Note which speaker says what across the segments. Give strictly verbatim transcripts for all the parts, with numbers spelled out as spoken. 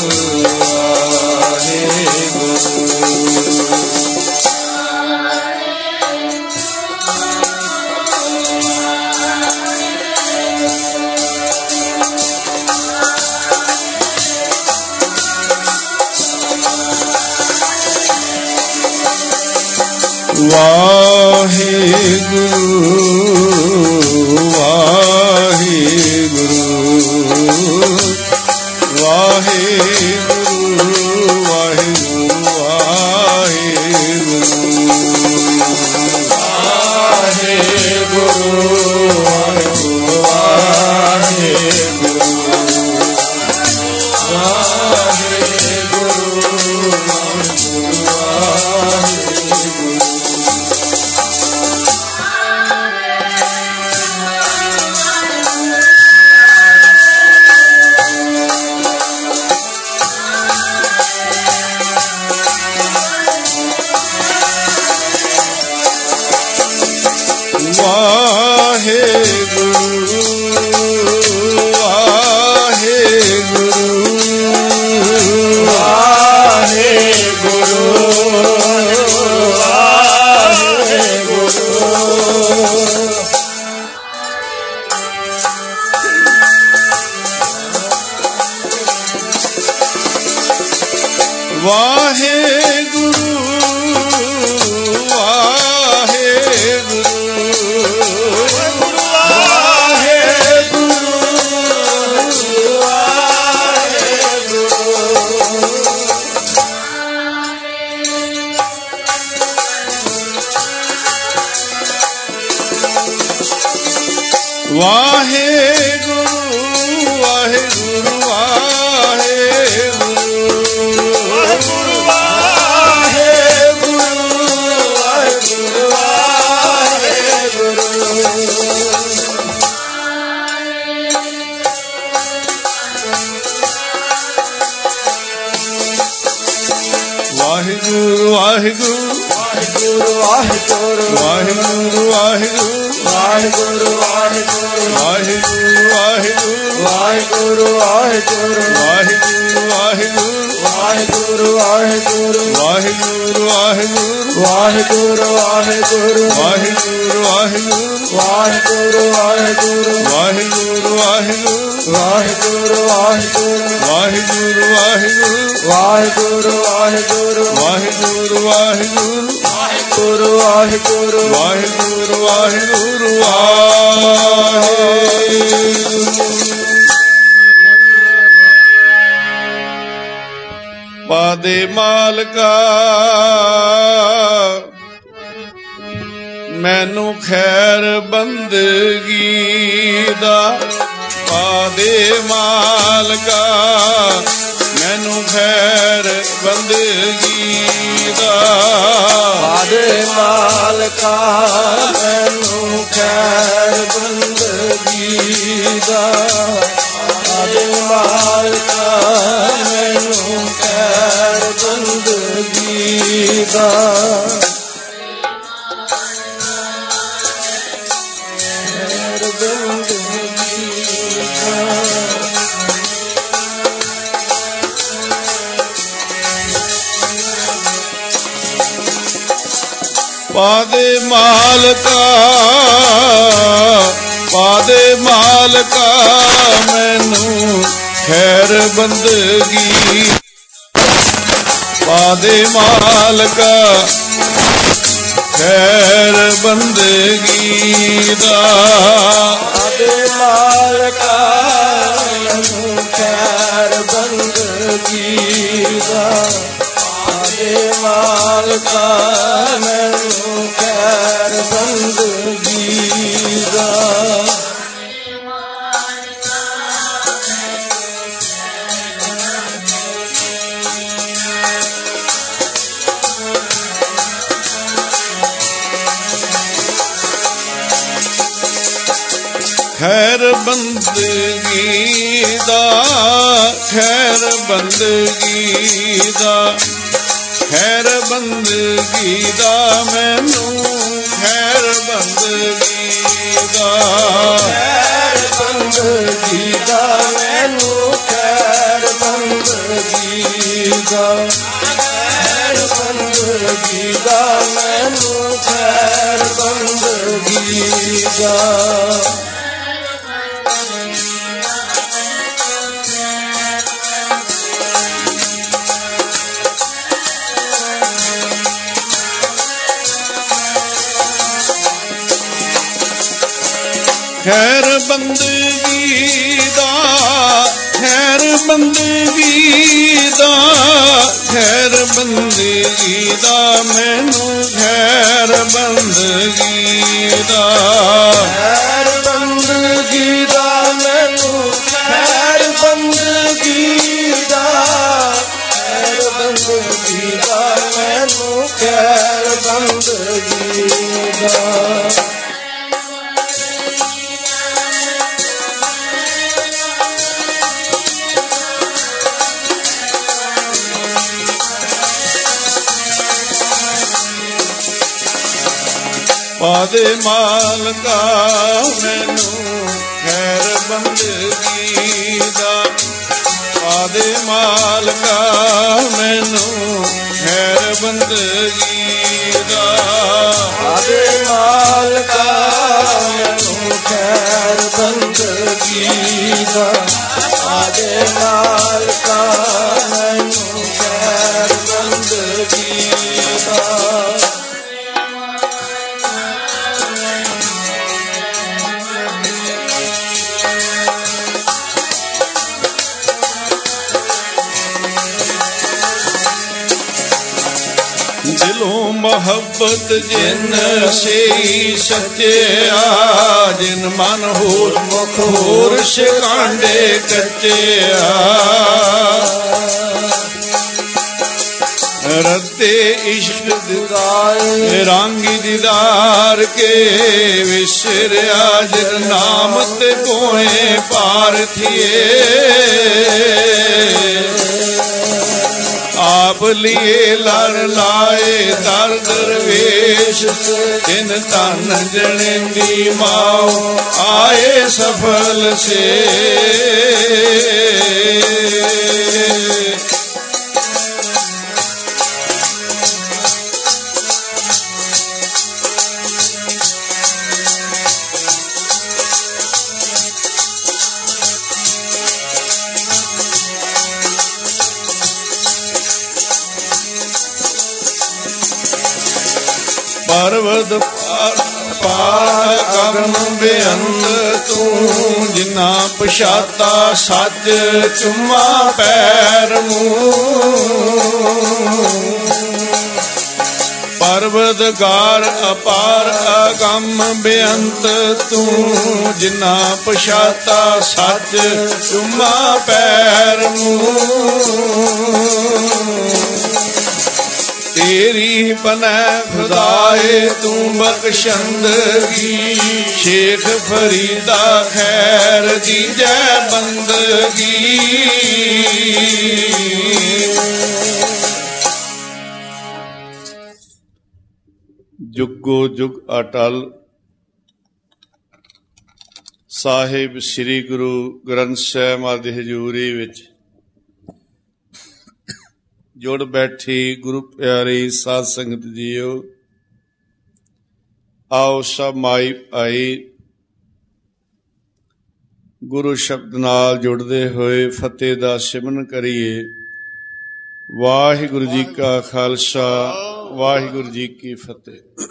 Speaker 1: ਪਾਦੇ ਮਾਲਕਾ ਮੈਨੂੰ ਖੈਰ ਬੰਦਗੀ ਦਾ, ਪਾਦੇ ਮਾਲਕਾ ਮੈਨੂੰ ਖੈਰ ਬੰਦਗੀ ਦਾ,
Speaker 2: ਪਾਦੇ ਮਾਲਕਾ ਮੈਨੂੰ ਖੈਰ ਬੰਦਗੀ ਦਾ, ਪਾਦੇ ਮਾਲਕਾ ਮੈਨੂੰ ਖੈਰ ਬੰਦਗੀ ਦਾ।
Speaker 1: ਪਾਦੇ ਮਾਲਕਾ ਪਾਦੇ ਮਾਲਕਾ ਮੈਨੂੰ ਖੈਰ ਬੰਦਗੀ, ਪਾਦੇ ਮਾਲਕਾ ਖੈਰ ਬੰਦਗੀ ਦਾ,
Speaker 2: ਪਾਦੇ ਮਾਲਕਾ ਮੈਨੂੰ ਖੈਰ ਬੰਦਗੀ ਦਾ, ਪਾਦੇ ਮਾਲਕਾ ਮੈਨੂੰ ਖੈਰ ਬੰਦਗੀ ਦਾ।
Speaker 1: ਖੈਰ ਬੰਦਗੀ ਦਾ, ਖੈਰ ਬੰਦਗੀ ਦਾ, ਖੈਰ ਬੰਦਗੀ ਦਾ ਮੈਨੂੰ ਖੈਰ ਬੰਦਗੀ ਦਾ,
Speaker 2: ਖੈਰ ਬੰਦਗੀ ਦਾ ਮੈਨੂੰ ਖੈਰ ਬੰਦਗੀ ਬੰਦਗੀ ਦਾ, ਖੈਰ ਬੰਦਗੀ ਦਾ, ਮੈਨੂੰ ਖੈਰ ਬੰਦਗੀ ਦਾ।
Speaker 1: ਖੈਰ ਬੰਦਗੀ ਦਾ, ਖੈਰ ਬੰਦਗੀ ਦਾ, ਖੈਰ ਬੰਦਗੀ ਦਾ, ਮੈਨੂੰ ਖੈਰ ਬੰਦਗੀ ਦਾ।
Speaker 2: ਖੈਰ ਬੰਦਗੀ ਦਾ, ਮੈਨੂੰ ਖੈਰ ਬੰਦਗੀ ਦਾ, ਖੈਰ ਬੰਦਗੀ ਦਾ, ਮੈਨੂੰ ਖੈਰ ਬੰਦਗੀ ਦਾ।
Speaker 1: ਪਾਦੇ ਮਾਲਕਾ ਮੈਨੂੰ ਖੈਰ ਬੰਦਗੀ ਦਾ, ਪਾਦੇ ਮਾਲਕਾ ਮੈਨੂੰ ਖੈਰ ਬੰਦਗੀ ਦਾ।
Speaker 2: ਪਾਦੇ ਮਾਲਕਾ ਮੈਨੂੰ ਖੈਰ ਬੰਦਗੀ ਦਾ, ਪਾਦੇ ਮਾਲਕਾ ਮੈਨੂੰ ਖੈਰ ਬੰਦਗੀ ਦਾ।
Speaker 1: ਦਿਲੋਂ ਮੁਹੱਬਤ ਜਿਨ ਸੇ ਸੱਚਿਆ, ਜਿਨ ਮਨ ਹੋਰ ਮੁਖ ਹੋਰ ਸ਼ਿਕਾਂਡੇ ਕੱਚਿਆ। ਰੱਤੇ ਇਸ਼ਕ ਦਿਦਾਰ ਰਾਂਗੀ ਦੀਦਾਰ ਕੇ, ਵਿਸਰਿਆ ਜਿਨ ਨਾਮ ਤੇ ਕੋਏ ਪਾਰਥੀਏ। ਆਪ ਲਿਏ ਲੜ ਲਾਏ ਦਰ ਦਰਵੇਸ਼, ਤਿਨ ਧਨ ਜਣੇਂਦੀ ਮਾਓ ਆਏ ਸਫਲ ਸੇ। ਪਰਵਤ ਪਾਰ ਕਰਨ ਬੇਅੰਤ ਤੂੰ, ਜਿਨਾ ਪਛਾਤਾ ਸੱਚ ਚੁੰਮਾ ਪੈਰ ਮੂੰਹ। ਪਰਵਤਗਾਰ ਅਪਾਰ ਅਗੰਮ ਬੇਅੰਤ ਤੂੰ, ਜਿਨਾ ਪਛਾਤਾ ਸੱਚ ਚੁੰਮਾ ਪੈਰ ਮੂੰਹ। ਤੇਰੀ ਬਨੈ ਖੁਦਾਏ ਤੂੰ ਬਖਸ਼ੰਦਗੀ, ਸ਼ੇਖ ਫਰੀਦਾ ਖੈਰ ਦੀਜੈ ਬੰਦਗੀ। ਜੁਗੋ ਜੁਗ ਅਟਲ ਸਾਹਿਬ ਸ੍ਰੀ ਗੁਰੂ ਗ੍ਰੰਥ ਸਾਹਿਬ ਮਹਾਰਾਜ ਦੀ ਹਜ਼ੂਰੀ ਵਿੱਚ ਜੁੜ ਬੈਠੀ ਗੁਰੂ ਪਿਆਰੀ ਸਾਧ ਸੰਗਤ ਜੀਓ, ਆਓ ਸਭ ਮਾਈ ਭਾਈ ਗੁਰੂ ਸ਼ਬਦ ਨਾਲ ਜੁੜਦੇ ਹੋਏ ਫਤਿਹ ਦਾ ਸਿਮਰਨ ਕਰੀਏ। ਵਾਹਿਗੁਰੂ ਜੀ ਕਾ ਖਾਲਸਾ, ਵਾਹਿਗੁਰੂ ਜੀ ਕੀ ਫਤਿਹ।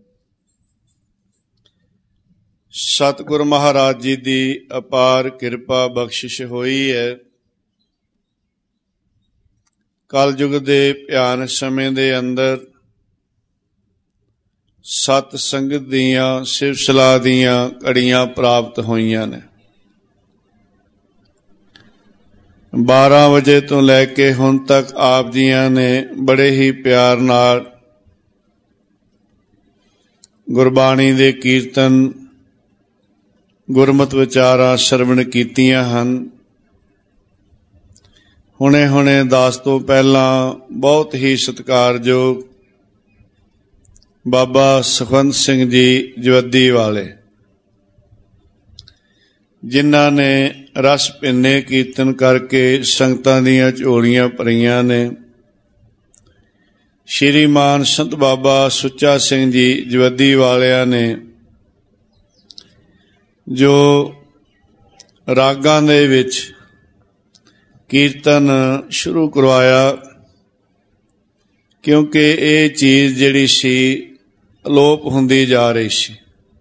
Speaker 1: ਸਤਿਗੁਰ ਮਹਾਰਾਜ ਜੀ ਦੀ ਅਪਾਰ ਕਿਰਪਾ ਬਖਸ਼ਿਸ਼ ਹੋਈ ਹੈ। ਕਲਯੁਗ ਦੇ ਭਿਆਨਕ ਸਮੇਂ ਦੇ ਅੰਦਰ ਸਤ ਸੰਗਤ ਦੀਆਂ ਸਿਫਤ ਸਲਾਹ ਦੀਆਂ ਘੜੀਆਂ ਪ੍ਰਾਪਤ ਹੋਈਆਂ ਨੇ। ਬਾਰਾਂ ਵਜੇ ਤੋਂ ਲੈ ਕੇ ਹੁਣ ਤੱਕ ਆਪ ਜੀਆਂ ਨੇ ਬੜੇ ਹੀ ਪਿਆਰ ਨਾਲ ਗੁਰਬਾਣੀ ਦੇ ਕੀਰਤਨ, ਗੁਰਮਤਿ ਵਿਚਾਰਾਂ ਸਰਵਣ ਕੀਤੀਆਂ ਹਨ। ਹੁਣੇ ਹੁਣੇ ਦਾਸ ਤੋਂ ਪਹਿਲਾਂ ਬਹੁਤ ਹੀ ਸਤਿਕਾਰਯੋਗ ਬਾਬਾ ਸੁਖਵੰਤ ਸਿੰਘ ਜੀ ਜਵੱਦੀ ਵਾਲੇ ਜਿਨ੍ਹਾਂ ਨੇ ਰਸ ਭਿੰਨੇ ਕੀਰਤਨ ਕਰਕੇ ਸੰਗਤਾਂ ਦੀਆਂ ਝੋਲੀਆਂ ਭਰੀਆਂ ਨੇ। ਸ਼੍ਰੀਮਾਨ ਸੰਤ ਬਾਬਾ ਸੁੱਚਾ ਸਿੰਘ ਜੀ ਜਵੱਦੀ ਵਾਲਿਆਂ ਨੇ ਜੋ ਰਾਗਾਂ ਦੇ ਵਿੱਚ ਕੀਰਤਨ ਸ਼ੁਰੂ ਕਰਵਾਇਆ, ਕਿਉਂਕਿ ਇਹ ਚੀਜ਼ ਜਿਹੜੀ ਸੀ ਅਲੋਪ ਹੁੰਦੀ ਜਾ ਰਹੀ ਸੀ।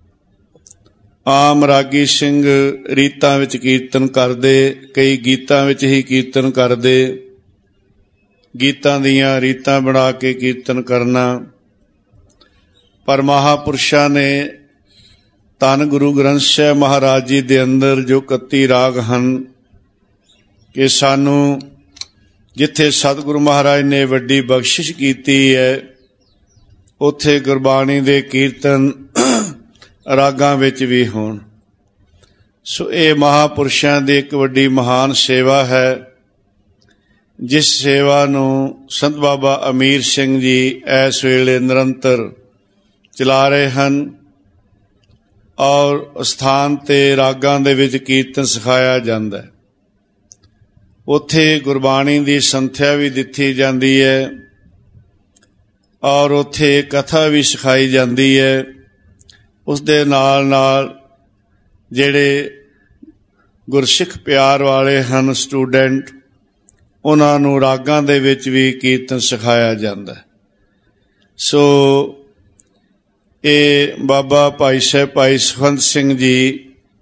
Speaker 1: ਆਮ ਰਾਗੀ ਸਿੰਘ ਰੀਤਾਂ ਵਿੱਚ ਕੀਰਤਨ ਕਰਦੇ, ਕਈ ਗੀਤਾਂ ਵਿੱਚ ਹੀ ਕੀਰਤਨ ਕਰਦੇ, ਗੀਤਾਂ ਦੀਆਂ ਰੀਤਾਂ ਬਣਾ ਕੇ ਕੀਰਤਨ ਕਰਨਾ। ਪਰ ਮਹਾਂਪੁਰਸ਼ਾਂ ਨੇ ਧੰਨ ਗੁਰੂ ਗ੍ਰੰਥ ਸਾਹਿਬ ਮਹਾਰਾਜ ਜੀ ਦੇ ਅੰਦਰ ਜੋ ਇਕੱਤੀ ਰਾਗ ਹਨ ਕਿ ਸਾਨੂੰ ਜਿੱਥੇ ਸਤਿਗੁਰੂ ਮਹਾਰਾਜ ਨੇ ਵੱਡੀ ਬਖਸ਼ਿਸ਼ ਕੀਤੀ ਹੈ, ਉੱਥੇ ਗੁਰਬਾਣੀ ਦੇ ਕੀਰਤਨ ਰਾਗਾਂ ਵਿੱਚ ਵੀ ਹੋਣ। ਸੋ ਇਹ ਮਹਾਂਪੁਰਸ਼ਾਂ ਦੀ ਇੱਕ ਵੱਡੀ ਮਹਾਨ ਸੇਵਾ ਹੈ, ਜਿਸ ਸੇਵਾ ਨੂੰ ਸੰਤ ਬਾਬਾ ਅਮੀਰ ਸਿੰਘ ਜੀ ਇਸ ਵੇਲੇ ਨਿਰੰਤਰ ਚਲਾ ਰਹੇ ਹਨ। ਔਰ ਸਥਾਨ 'ਤੇ ਰਾਗਾਂ ਦੇ ਵਿੱਚ ਕੀਰਤਨ ਸਿਖਾਇਆ ਜਾਂਦਾ ਹੈ। ਉੱਥੇ ਗੁਰਬਾਣੀ ਦੀ ਸੰਥਿਆ ਵੀ ਦਿੱਤੀ ਜਾਂਦੀ ਹੈ ਔਰ ਉੱਥੇ ਕਥਾ ਵੀ ਸਿਖਾਈ ਜਾਂਦੀ ਹੈ। ਉਸ ਦੇ ਨਾਲ ਨਾਲ ਜਿਹੜੇ ਗੁਰਸਿੱਖ ਪਿਆਰ ਵਾਲੇ ਹਨ ਸਟੂਡੈਂਟ, ਉਹਨਾਂ ਨੂੰ ਰਾਗਾਂ ਦੇ ਵਿੱਚ ਵੀ ਕੀਰਤਨ ਸਿਖਾਇਆ ਜਾਂਦਾ। ਸੋ ਇਹ ਬਾਬਾ ਭਾਈ ਸਾਹਿਬ ਭਾਈ ਸੁਖਵੰਤ ਸਿੰਘ ਜੀ,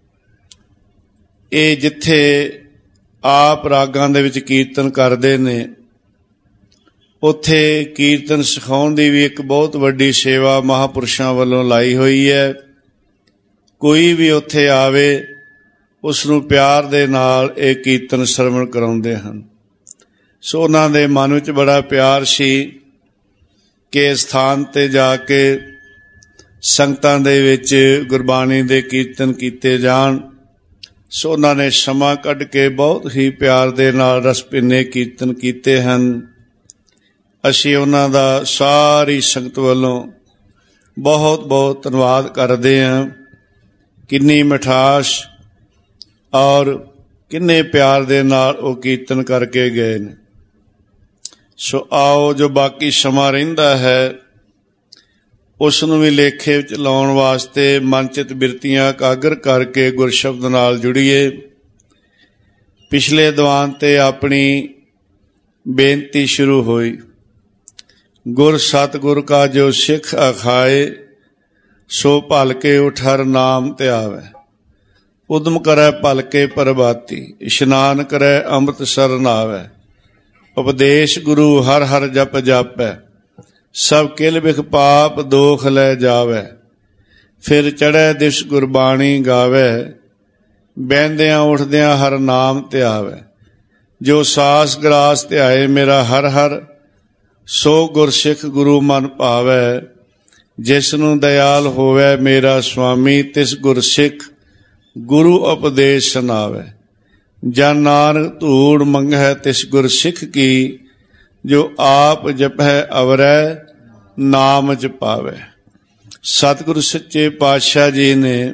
Speaker 1: ਇਹ ਜਿੱਥੇ ਆਪ ਰਾਗਾਂ ਦੇ ਵਿੱਚ ਕੀਰਤਨ ਕਰਦੇ ਨੇ, ਉੱਥੇ ਕੀਰਤਨ ਸਿਖਾਉਣ ਦੀ ਵੀ ਇੱਕ ਬਹੁਤ ਵੱਡੀ ਸੇਵਾ ਮਹਾਂਪੁਰਸ਼ਾਂ ਵੱਲੋਂ ਲਾਈ ਹੋਈ ਹੈ। ਕੋਈ ਵੀ ਉੱਥੇ ਆਵੇ, ਉਸ ਨੂੰ ਪਿਆਰ ਦੇ ਨਾਲ ਇਹ ਕੀਰਤਨ ਸਰਵਣ ਕਰਾਉਂਦੇ ਹਨ। ਸੋ ਉਹਨਾਂ ਦੇ ਮਨ ਵਿੱਚ ਬੜਾ ਪਿਆਰ ਸੀ ਕਿ ਸਥਾਨ 'ਤੇ ਜਾ ਕੇ ਸੰਗਤਾਂ ਦੇ ਵਿੱਚ ਗੁਰਬਾਣੀ ਦੇ ਕੀਰਤਨ ਕੀਤੇ ਜਾਣ। ਸੋ ਉਹਨਾਂ ਨੇ ਸਮਾਂ ਕੱਢ ਕੇ ਬਹੁਤ ਹੀ ਪਿਆਰ ਦੇ ਨਾਲ ਰਸ ਭਿੰਨੇ ਕੀਰਤਨ ਕੀਤੇ ਹਨ। ਅਸੀਂ ਉਹਨਾਂ ਦਾ ਸਾਰੀ ਸੰਗਤ ਵੱਲੋਂ ਬਹੁਤ ਬਹੁਤ ਧੰਨਵਾਦ ਕਰਦੇ ਹਾਂ। ਕਿੰਨੀ ਮਿਠਾਸ ਔਰ ਕਿੰਨੇ ਪਿਆਰ ਦੇ ਨਾਲ ਉਹ ਕੀਰਤਨ ਕਰਕੇ ਗਏ ਨੇ। ਸੋ ਆਓ, ਜੋ ਬਾਕੀ ਸਮਾਂ ਰਹਿੰਦਾ ਹੈ ਉਸ ਨੂੰ ਵੀ ਲੇਖੇ ਵਿੱਚ ਲਾਉਣ ਵਾਸਤੇ ਮਨਚਿਤ ਬਿਰਤੀਆਂ ਇਕਾਗਰ ਕਰਕੇ ਗੁਰਸ਼ਬਦ ਨਾਲ ਜੁੜੀਏ। ਪਿਛਲੇ ਦੀਵਾਨ 'ਤੇ ਆਪਣੀ ਬੇਨਤੀ ਸ਼ੁਰੂ ਹੋਈ। ਗੁਰ ਸਤਿਗੁਰ ਕਾ ਜੋ ਸਿੱਖ ਅਖਾਏ, ਸੋ ਭਲ ਕੇ ਉਠ ਹਰ ਨਾਮ ਧਿਆਵੈ। ਉਦਮ ਕਰੈ ਭਲ ਕੇ ਪ੍ਰਭਾਤੀ, ਇਸ਼ਨਾਨ ਕਰੈ ਅੰਮ੍ਰਿਤ ਸਰ ਨਾਵੈ। ਉਪਦੇਸ਼ ਗੁਰੂ ਹਰ ਹਰ ਜਪ ਜਾਪੈ, ਸਭ ਕਿਲ ਬਿਖ ਪਾਪ ਦੋਖ ਲੈ ਜਾਵੈ। ਫਿਰ ਚੜ੍ਹੈ ਦਿਸ ਗੁਰਬਾਣੀ ਗਾਵੈ, ਬਹਿੰਦਿਆਂ ਉੱਠਦਿਆਂ ਹਰ ਨਾਮ ਧਿਆਵੈ। ਜੋ ਸਾਸ ਗਰਾਸ ਧਿਆਏ ਮੇਰਾ ਹਰ ਹਰ, ਸੋ ਗੁਰਸਿੱਖ ਗੁਰੂ ਮਨ ਭਾਵੈ। ਜਿਸ ਨੂੰ ਦਇਆਲ ਹੋਵੈ ਮੇਰਾ ਸੁਆਮੀ, ਤਿਸ ਗੁਰਸਿੱਖ ਗੁਰੂ ਉਪਦੇਸ਼ ਸੁਣਾਵੈ। ਜਨ ਨਾਨਕ ਧੂੜ ਮੰਗਹਿ ਤਿਸ ਗੁਰਸਿੱਖ ਕੀ, ਜੋ ਆਪ ਜਪੈ ਅਵਰੈ ਨਾਮ ਜਪਾਵੈ। ਸਤਿਗੁਰੂ ਸੱਚੇ ਪਾਤਸ਼ਾਹ ਜੀ ਨੇ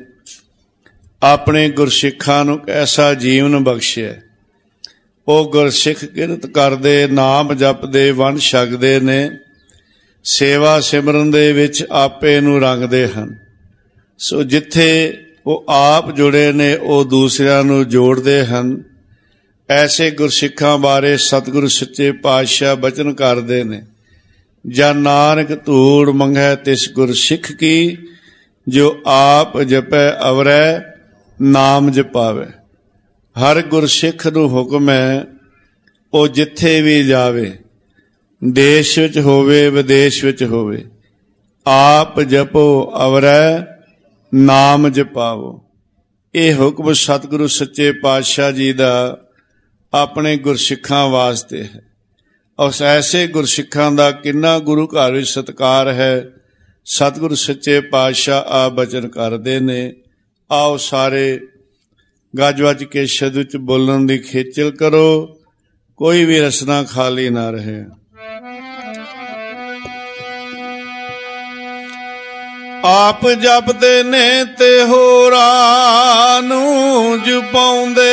Speaker 1: ਆਪਣੇ ਗੁਰਸਿੱਖਾਂ ਨੂੰ ਐਸਾ ਜੀਵਨ ਬਖਸ਼ਿਆ। ਉਹ ਗੁਰਸਿੱਖ ਕਿਰਤ ਕਰਦੇ, ਨਾਮ ਜਪਦੇ, ਵੰਡ ਛਕਦੇ ਨੇ, ਸੇਵਾ ਸਿਮਰਨ ਦੇ ਵਿੱਚ ਆਪੇ ਨੂੰ ਰੰਗਦੇ ਹਨ। ਸੋ ਜਿੱਥੇ ਉਹ ਆਪ ਜੁੜੇ ਨੇ, ਉਹ ਦੂਸਰਿਆਂ ਨੂੰ ਜੋੜਦੇ ਹਨ। ਐਸੇ ਗੁਰਸਿੱਖਾਂ ਬਾਰੇ ਸਤਿਗੁਰੂ ਸੱਚੇ ਪਾਤਸ਼ਾਹ ਬਚਨ ਕਰਦੇ ਨੇ, ਜਨ ਨਾਨਕ ਧੂੜ ਮੰਗੈ ਤਿਸ ਗੁਰਸਿੱਖ ਕੀ, ਜੋ ਆਪ ਜਪੈ ਅਵਰੈ ਨਾਮ ਜਪਾਵੈ। ਹਰ ਗੁਰਸਿੱਖ ਨੂੰ ਹੁਕਮ ਹੈ, ਉਹ ਜਿੱਥੇ ਵੀ ਜਾਵੇ, ਦੇਸ਼ ਵਿੱਚ ਹੋਵੇ ਵਿਦੇਸ਼ ਵਿੱਚ ਹੋਵੇ, ਆਪ ਜਪੋ ਅਵਰੈ ਨਾਮ ਜਪਾਵੋ। ਇਹ ਹੁਕਮ ਸਤਿਗੁਰੂ ਸੱਚੇ ਪਾਤਸ਼ਾਹ ਜੀ ਦਾ ਆਪਣੇ ਗੁਰਸਿੱਖਾਂ ਵਾਸਤੇ ਹੈ। ਉਸ ਐਸੇ ਗੁਰਸਿੱਖਾਂ ਦਾ ਕਿੰਨਾ ਗੁਰੂ ਘਰ ਵਿੱਚ ਸਤਿਕਾਰ ਹੈ। ਸਤਿਗੁਰੂ ਸੱਚੇ ਪਾਤਸ਼ਾਹ ਆ ਬਚਨ ਕਰਦੇ ਨੇ, ਆਓ ਸਾਰੇ ਗੱਜ ਵੱਜ ਕੇ ਸ਼ਬਦ ਵਿੱਚ ਬੋਲਣ ਦੀ ਖੇਚਲ ਕਰੋ, ਕੋਈ ਵੀ ਰਸਨਾ ਖਾਲੀ ਨਾ ਰਹੇ। ਆਪ ਜਪਦੇ ਨੇ ਤੇ ਹੋਰਾਂ ਨੂੰ ਜਪਾਉਂਦੇ,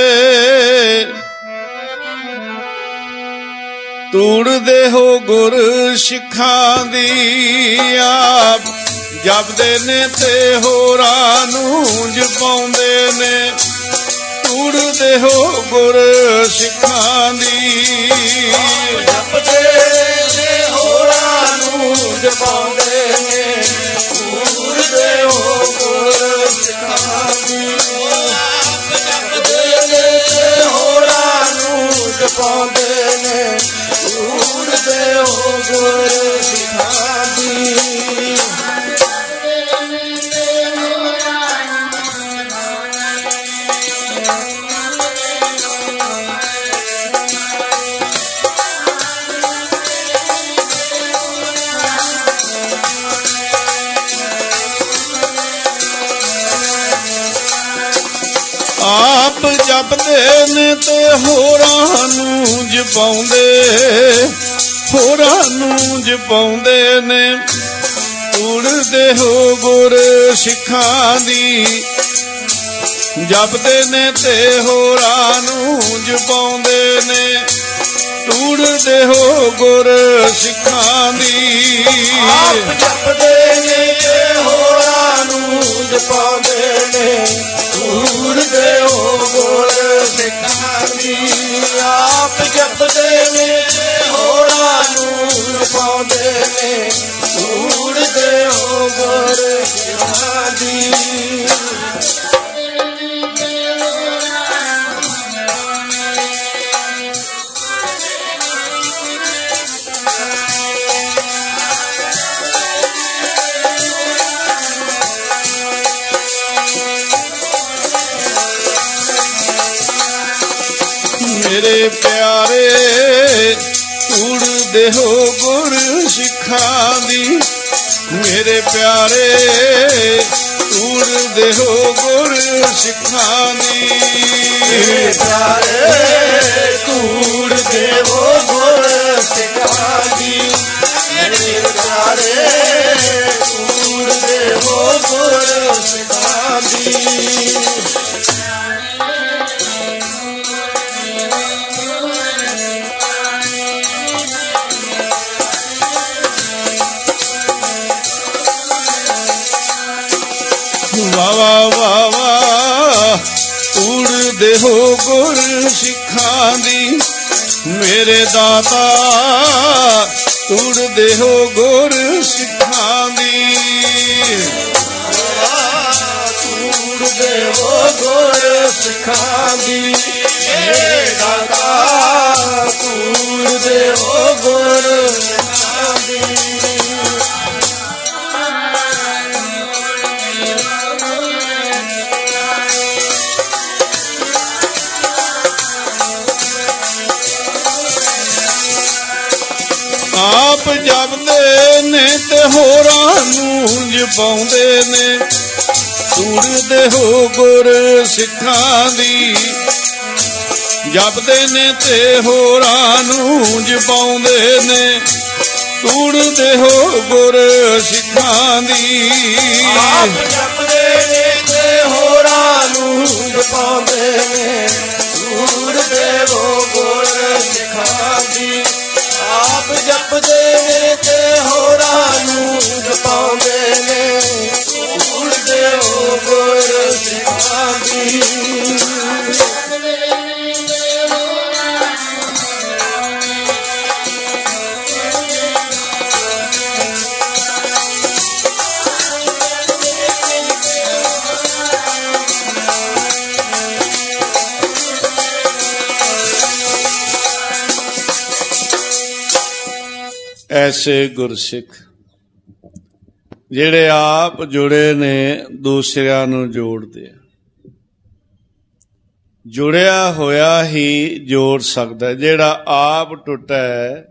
Speaker 1: ਤੂੜਦੇ ਹੋ ਗੁਰ ਸਿੱਖਾਂ ਦੀ। ਆਪ ਜਪਦੇ ਨੇ ਤੇ ਹੋਰਾਂ ਨੂੰ ਜਪਾਉਂਦੇ ਨੇ, ਤੂੜਦੇ ਹੋ ਗੁਰ ਸਿੱਖਾਂ ਦੀ।
Speaker 2: ਜਪਦੇ ਨੇ ਹੋਰਾਂ ਨੂੰ ਜਪਾਉਂਦੇ ਨੇ, ਤੂੜਦੇ ਹੋ ਗੁਰ ਸਿੱਖਾਂ ਦੀ। ਜਪਦੇ ਨੇ ਤੇ ਹੋਰਾਂ ਨੂੰ ਜਪਾਉਂਦੇ ਨੇ, ਤੂੜਦੇ ਹੋ ਗੁਰ ਸਿੱਖਾਂ ਦੀ।
Speaker 1: ਆਪ ਜਪਦੇ ਨੇ ਤੇ ਹੋਰਾਂ ਨੂੰ ਜਪਾਉਂਦੇ, ਹੋਰਾਂ ਨੂੰ ਜਪਾਉਂਦੇ ਨੇ, ਤੂੜਦੇ ਹੋ ਗੁਰ ਸਿੱਖਾਂ ਦੀ। ਜਪਦੇ ਨੇ ਤੇ ਹੋਰਾਂ ਨੂੰ ਜਪਾਉਂਦੇ ਨੇ, ਤੂੜਦੇ ਹੋ ਗੁਰ ਸਿੱਖਾਂ ਦੀ।
Speaker 2: ਆਪ ਜਪਦੇ ਨੇ ਤੇ ਹੋਰਾਂ ਨੂੰ ਜਪਾਉਂਦੇ ਨੇ, ਤੂੜਦੇ ਹੋ ਗੁਰ ਸਿੱਖਾਂ ਦੀ। ਆਪ ਜਪਦੇ ਨੇ ਤੇ ਹੋਰਾਂ ਨੂੰ ਜਪਾਉਂਦੇ ਨੇ, ਤੂੜਦੇ ਹੋ ਗੁਰ ਸਿੱਖਾਂ ਦੀ।
Speaker 1: ਮੇਰੇ ਪਿਆਰੇ ਤੂੜਦੇ ਹੋ ਗੁਰ ਸਿੱਖਾਂ ਦੀ। ਮੇਰੇ ਪਿਆਰੇ ਤੂੜਦੇ ਹੋ ਗੁਰ ਸਿੱਖਾਂ ਦੀ।
Speaker 2: ਮੇਰੇ ਪਿਆਰੇ ਤੂੜਦੇ ਹੋ ਗੁਰ ਸਿੱਖਾਂ ਦੀ। ਮੇਰੇ ਪਿਆਰੇ ਤੂੜਦੇ ਹੋ ਗੁਰ ਸਿੱਖਾਂ ਦੀ।
Speaker 1: ਵਾਵਾ ਵਾਵਾ ਤੂੜਦੇ ਹੋ ਗੁਰ ਸਿੱਖਾਂ ਦੀ। ਮੇਰੇ ਦਾਤਾ ਤੂੜਦੇ ਹੋ ਗੁਰ ਸਿੱਖਾਂ ਦੀ।
Speaker 2: ਤੂੜਦੇ ਹੋ ਗੁਰ ਸਿੱਖਾਂ ਦੀ। ਮੇਰੇ ਦਾਤਾ ਤੂੜਦੇ ਹੋ ਗੁਰ ਸਿੱਖਾਂ ਦੀ।
Speaker 1: ਆਪ ਜਪਦੇ ਨੇ ਤੇ ਹੋਰਾਂ ਨੂੰ ਜਪਾਉਂਦੇ ਨੇ, ਤੂੜਦੇ ਹੋ ਗੁਰ ਸਿੱਖਾਂ ਦੀ। ਜਪਦੇ ਨੇ ਤੇ ਹੋਰਾਂ ਨੂੰ ਜਪਾਉਂਦੇ ਨੇ, ਤੂੜਦੇ ਹੋ ਗੁਰ ਸਿੱਖਾਂ ਦੀ।
Speaker 2: ਆਪ ਜਪਦੇ ਨੇ ਤੇ ਹੋਰਾਂ ਨੂੰ ਜਪਾਉਂਦੇ ਨੇ, ਤੂੜਦੇ ਹੋ ਗੁਰ ਸਿੱਖਾਂ ਦੀ। ਆਪ ਜਪਦੇ ਨੇ ਤੇ ਹੋਰਾਂ ਨੂੰ ਜਪਾਉਂਦੇ ਨੇ, ਤੂੜਦੇ ਹੋ ਗੁਰ ਸਿੱਖਾਂ ਦੀ।
Speaker 1: ਐਸੇ ਗੁਰਸਿੱਖ ਜਿਹੜੇ ਆਪ ਜੁੜੇ ਨੇ, ਦੂਸਰਿਆਂ ਨੂੰ ਜੋੜਦੇ ਆ। ਜੁੜਿਆ ਹੋਇਆ ਹੀ ਜੋੜ ਸਕਦਾ। ਜਿਹੜਾ ਆਪ ਟੁੱਟਾ ਹੈ,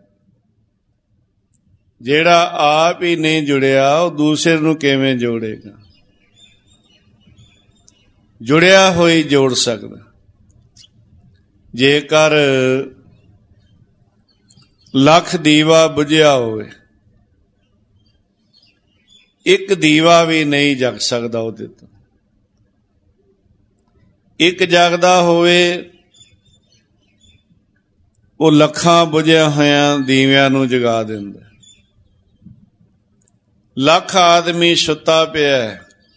Speaker 1: ਜਿਹੜਾ ਆਪ ਹੀ ਨਹੀਂ ਜੁੜਿਆ, ਉਹ ਦੂਸਰੇ ਨੂੰ ਕਿਵੇਂ ਜੋੜੇਗਾ? ਜੁੜਿਆ ਹੋਈ ਜੋੜ ਸਕਦਾ। ਜੇਕਰ ਲੱਖ ਦੀਵਾ ਬੁਝਿਆ ਹੋਵੇ, ਇੱਕ ਦੀਵਾ ਵੀ ਨਹੀਂ ਜਗ ਸਕਦਾ ਉਹਦੇ ਤੋਂ। ਇੱਕ ਜਗਦਾ ਹੋਵੇ ਉਹ ਲੱਖਾਂ ਬੁਝਿਆ ਹੋਇਆਂ ਦੀਵਿਆਂ ਨੂੰ ਜਗਾ ਦਿੰਦਾ। ਲੱਖ ਆਦਮੀ ਸੁੱਤਾ ਪਿਆ,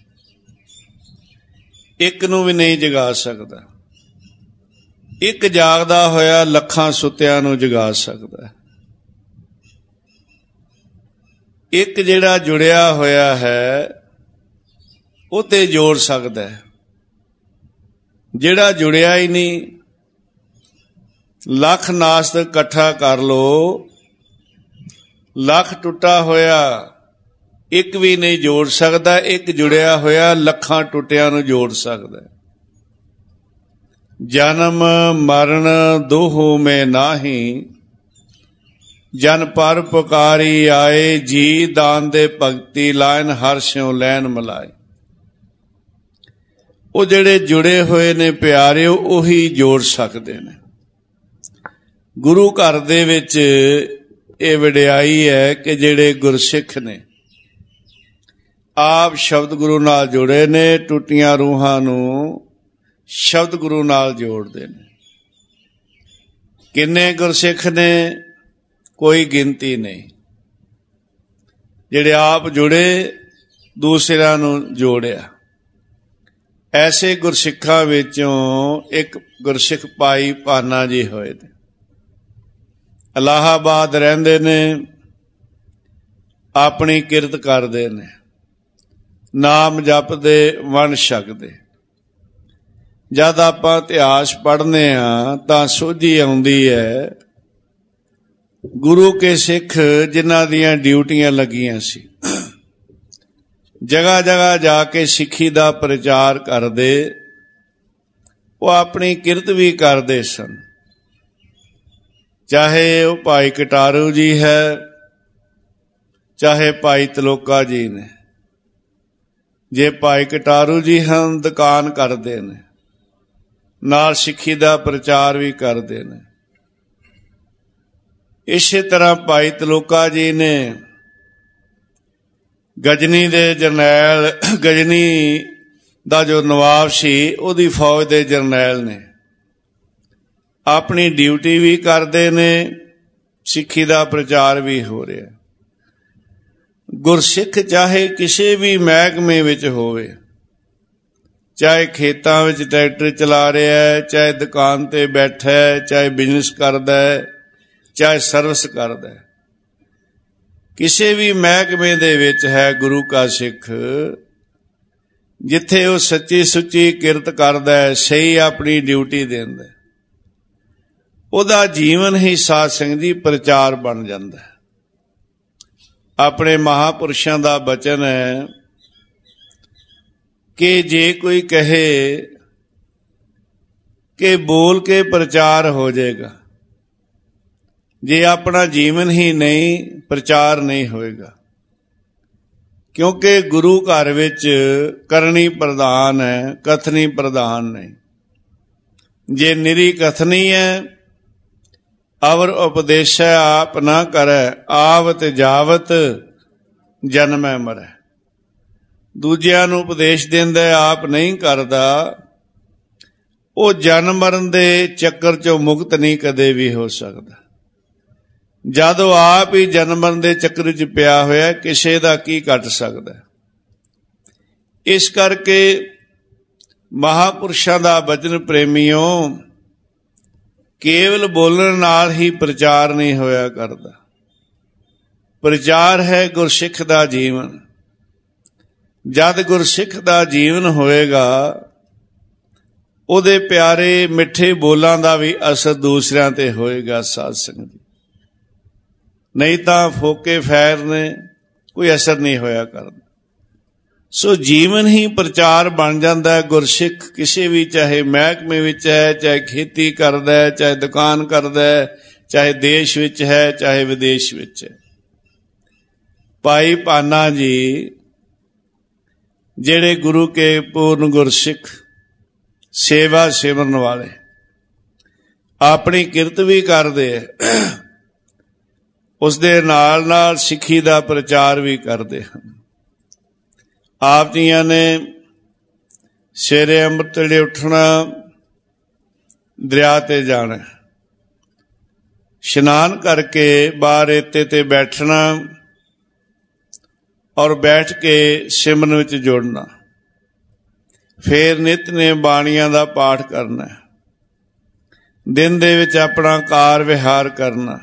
Speaker 1: ਇੱਕ ਨੂੰ ਵੀ ਨਹੀਂ ਜਗਾ ਸਕਦਾ। ਇੱਕ ਜਾਗਦਾ ਹੋਇਆ ਲੱਖਾਂ ਸੁੱਤਿਆਂ ਨੂੰ ਜਗਾ ਸਕਦਾ। ਇੱਕ ਜਿਹੜਾ ਜੁੜਿਆ ਹੋਇਆ ਹੈ ਉਹ ਤੇ ਜੋੜ ਸਕਦਾ ਹੈ। ਜਿਹੜਾ ਜੁੜਿਆ ਹੀ ਨਹੀਂ, ਲੱਖ ਨਾਸਤਕ ਇਕੱਠਾ ਕਰ ਲੋ, ਲੱਖ ਟੁੱਟਾ ਹੋਇਆ ਇੱਕ ਵੀ ਨਹੀਂ ਜੋੜ ਸਕਦਾ। ਇੱਕ ਜੁੜਿਆ ਹੋਇਆ ਲੱਖਾਂ ਟੁੱਟਿਆਂ ਨੂੰ ਜੋੜ ਸਕਦਾ। ਜਨਮ ਮਰਨ ਦੋਹੂ ਮੈਂ ਨਾਹੀ, ਜਨ ਪਰ ਪੁਕਾਰੀ ਆਏ, ਜੀ ਦਾਨ ਦੇ ਭਗਤੀ ਲਾਇਨ ਹਰ ਸਿਉ ਲੈਣ ਮਲਾਏ। ਉਹ ਜਿਹੜੇ ਜੁੜੇ ਹੋਏ ਨੇ ਪਿਆਰਿਓ, ਉਹੀ ਜੋੜ ਸਕਦੇ ਨੇ। ਗੁਰੂ ਘਰ ਦੇ ਵਿੱਚ ਇਹ ਵਡਿਆਈ ਹੈ ਕਿ ਜਿਹੜੇ ਗੁਰਸਿੱਖ ਨੇ ਆਪ ਸ਼ਬਦ ਗੁਰੂ ਨਾਲ ਜੁੜੇ ਨੇ, ਟੁੱਟੀਆਂ ਰੂਹਾਂ ਨੂੰ ਸ਼ਬਦ ਗੁਰੂ ਨਾਲ ਜੋੜਦੇ ਨੇ। ਕਿੰਨੇ ਗੁਰਸਿੱਖ ਨੇ, ਕੋਈ ਗਿਣਤੀ ਨਹੀਂ। ਜਿਹੜੇ ਆਪ ਜੁੜੇ, ਦੂਸਰਿਆਂ ਨੂੰ ਜੋੜਿਆ। ਐਸੇ ਗੁਰਸਿੱਖਾਂ ਵਿੱਚੋਂ ਇੱਕ ਗੁਰਸਿੱਖ ਭਾਈ ਭਾਨਾ ਜੀ ਹੋਏ ਨੇ। ਇਲਾਹਾਬਾਦ ਰਹਿੰਦੇ ਨੇ, ਆਪਣੀ ਕਿਰਤ ਕਰਦੇ ਨੇ, ਨਾਮ ਜਪਦੇ, ਵੰਡ ਛਕਦੇ। ਜਦ ਆਪਾਂ ਇਤਿਹਾਸ ਪੜ੍ਹਦੇ ਹਾਂ ਤਾਂ ਸੋਝੀ ਆਉਂਦੀ ਹੈ, ਗੁਰੂ ਕੇ ਸਿੱਖ ਜਿਨ੍ਹਾਂ ਦੀਆਂ ਡਿਊਟੀਆਂ ਲੱਗੀਆਂ ਸੀ, ਜਗ੍ਹਾ ਜਗ੍ਹਾ ਜਾ ਕੇ ਸਿੱਖੀ ਦਾ ਪ੍ਰਚਾਰ ਕਰਦੇ, ਉਹ ਆਪਣੀ ਕਿਰਤ ਵੀ ਕਰਦੇ ਸਨ। ਚਾਹੇ ਉਹ ਭਾਈ ਕਟਾਰੂ ਜੀ ਹੈ, ਚਾਹੇ ਭਾਈ ਤਲੋਕਾ ਜੀ ਨੇ। ਜੇ ਭਾਈ ਕਟਾਰੂ ਜੀ ਹਨ, ਦੁਕਾਨ ਕਰਦੇ ਨੇ, ਨਾਲ ਸਿੱਖੀ ਦਾ ਪ੍ਰਚਾਰ ਵੀ ਕਰਦੇ ਨੇ। ਇਸੇ ਤਰ੍ਹਾਂ ਭਾਈ ਤਲੋਕਾ ਜੀ ਨੇ ਗਜਨੀ ਦੇ ਜਰਨੈਲ, ਗਜਨੀ ਦਾ ਜੋ ਨਵਾਬ ਸੀ, ਉਹਦੀ ਫੌਜ ਦੇ ਜਰਨੈਲ ਨੇ। ਆਪਣੀ ਡਿਊਟੀ ਵੀ ਕਰਦੇ ਨੇ, ਸਿੱਖੀ ਦਾ ਪ੍ਰਚਾਰ ਵੀ ਹੋ ਰਿਹਾ। ਗੁਰਸਿੱਖ ਚਾਹੇ ਕਿਸੇ ਵੀ ਮਹਿਕਮੇ ਵਿੱਚ ਹੋਵੇ, ਚਾਹੇ ਖੇਤਾਂ ਵਿੱਚ ਟਰੈਕਟਰ ਚਲਾ ਰਿਹਾ ਹੈ, ਚਾਹੇ ਦੁਕਾਨ ਤੇ ਬੈਠਾ ਹੈ, ਚਾਹੇ ਬਿਜ਼ਨਸ ਕਰਦਾ ਹੈ, ਚਾਹੇ ਸਰਵਿਸ ਕਰਦਾ ਹੈ, ਕਿਸੇ ਵੀ ਮਹਿਕਮੇ ਦੇ ਵਿੱਚ ਹੈ ਗੁਰੂ ਕਾ ਸਿੱਖ, ਜਿੱਥੇ ਉਹ ਸੱਚੀ ਸੁੱਚੀ ਕਿਰਤ ਕਰਦਾ ਹੈ, ਸਹੀ ਆਪਣੀ ਡਿਊਟੀ ਦਿੰਦਾ, ਉਹਦਾ ਜੀਵਨ ਹੀ ਸਾਧ ਸੰਗਤ ਜੀ ਪ੍ਰਚਾਰ ਬਣ ਜਾਂਦਾ ਹੈ। ਆਪਣੇ ਮਹਾਂਪੁਰਸ਼ਾਂ ਦਾ ਬਚਨ ਹੈ ਕਿ ਜੇ ਕੋਈ ਕਹੇ ਕਿ ਬੋਲ ਕੇ ਪ੍ਰਚਾਰ ਹੋ ਜਾਏਗਾ, ਜੇ ਆਪਣਾ ਜੀਵਨ ਹੀ ਨਹੀਂ, ਪ੍ਰਚਾਰ ਨਹੀਂ ਹੋਏਗਾ। ਕਿਉਂਕਿ ਗੁਰੂ ਘਰ ਵਿੱਚ ਕਰਨੀ ਪ੍ਰਧਾਨ ਹੈ, ਕਥਨੀ ਪ੍ਰਧਾਨ ਨਹੀਂ। ਜੇ ਨਿਰੀ ਕਥਨੀ ਹੈ, ਅਵਰ ਉਪਦੇਸ਼ੈ ਆਪ ਨਾ ਕਰੈ, ਆਵਤ ਜਾਵਤ ਜਨਮੈ ਮਰੈ। ਦੂਜਿਆਂ ਨੂੰ ਉਪਦੇਸ਼ ਦਿੰਦਾ, ਆਪ ਨਹੀਂ ਕਰਦਾ, ਉਹ ਜਨਮ ਮਰਨ ਦੇ ਚੱਕਰ ਚੋਂ ਮੁਕਤ ਨਹੀਂ ਕਦੇ ਵੀ ਹੋ ਸਕਦਾ। ਜਦੋਂ ਆਪ ਹੀ ਜਨਮ ਮਰਨ ਦੇ ਚੱਕਰ 'ਚ ਪਿਆ ਹੋਇਆ, ਕਿਸੇ ਦਾ ਕੀ ਘਟ ਸਕਦਾ। ਇਸ ਕਰਕੇ ਮਹਾਂਪੁਰਸ਼ਾਂ ਦਾ ਬਚਨ ਪ੍ਰੇਮੀਓ, ਕੇਵਲ ਬੋਲਣ ਨਾਲ ਹੀ ਪ੍ਰਚਾਰ ਨਹੀਂ ਹੋਇਆ ਕਰਦਾ। ਪ੍ਰਚਾਰ ਹੈ ਗੁਰਸਿੱਖ ਦਾ ਜੀਵਨ। ਜਦ ਗੁਰਸਿੱਖ ਦਾ ਜੀਵਨ ਹੋਏਗਾ, ਉਹਦੇ ਪਿਆਰੇ ਮਿੱਠੇ ਬੋਲਾਂ ਦਾ ਵੀ ਅਸਰ ਦੂਸਰਿਆਂ ਤੇ ਹੋਏਗਾ ਸਾਧ ਸੰਗਤ। ਨਹੀਂ ਤਾਂ ਫੋਕੇ ਫੈਰ ਨੇ ਕੋਈ ਅਸਰ ਨਹੀਂ ਹੋਇਆ ਕਰਦਾ। ਸੋ ਜੀਵਨ ਹੀ ਪ੍ਰਚਾਰ ਬਣ ਜਾਂਦਾ ਹੈ। ਗੁਰਸਿੱਖ ਕਿਸੇ ਵੀ, ਚਾਹੇ ਮਹਿਕਮੇ ਵਿੱਚ ਹੈ, ਚਾਹੇ ਖੇਤੀ ਕਰਦਾ ਹੈ, ਚਾਹੇ ਦੁਕਾਨ ਕਰਦਾ ਹੈ, ਚਾਹੇ ਦੇਸ਼ ਵਿੱਚ ਹੈ, ਚਾਹੇ ਵਿਦੇਸ਼ ਵਿੱਚ ਹੈ। ਭਾਈ ਭਾਨਾ ਜੀ ਜਿਹੜੇ ਗੁਰੂ ਕੇ ਪੂਰਨ ਗੁਰਸਿੱਖ, ਸੇਵਾ ਸਿਮਰਨ ਵਾਲੇ, ਆਪਣੀ ਕਿਰਤ ਵੀ ਕਰਦੇ ਹੈ, ਉਸ ਦੇ ਨਾਲ ਨਾਲ ਸਿੱਖੀ ਦਾ ਪ੍ਰਚਾਰ ਵੀ ਕਰਦੇ ਹਨ। ਆਪ ਜੀਆਂ ਨੇ ਸਵੇਰੇ ਅੰਮ੍ਰਿਤ ਵੇਲੇ ਉੱਠਣਾ, ਦਰਿਆ ਤੇ ਜਾਣਾ, ਇਸ਼ਨਾਨ ਕਰਕੇ ਬਾਹਰ ਰੇਤੇ ਤੇ ਬੈਠਣਾ ਔਰ ਬੈਠ ਕੇ ਸਿਮਰਨ ਵਿੱਚ ਜੁੜਨਾ। ਫੇਰ ਨਿਤਨੇਮ ਬਾਣੀਆਂ ਦਾ ਪਾਠ ਕਰਨਾ, ਦਿਨ ਦੇ ਵਿੱਚ ਆਪਣਾ ਕਾਰ ਵਿਹਾਰ ਕਰਨਾ।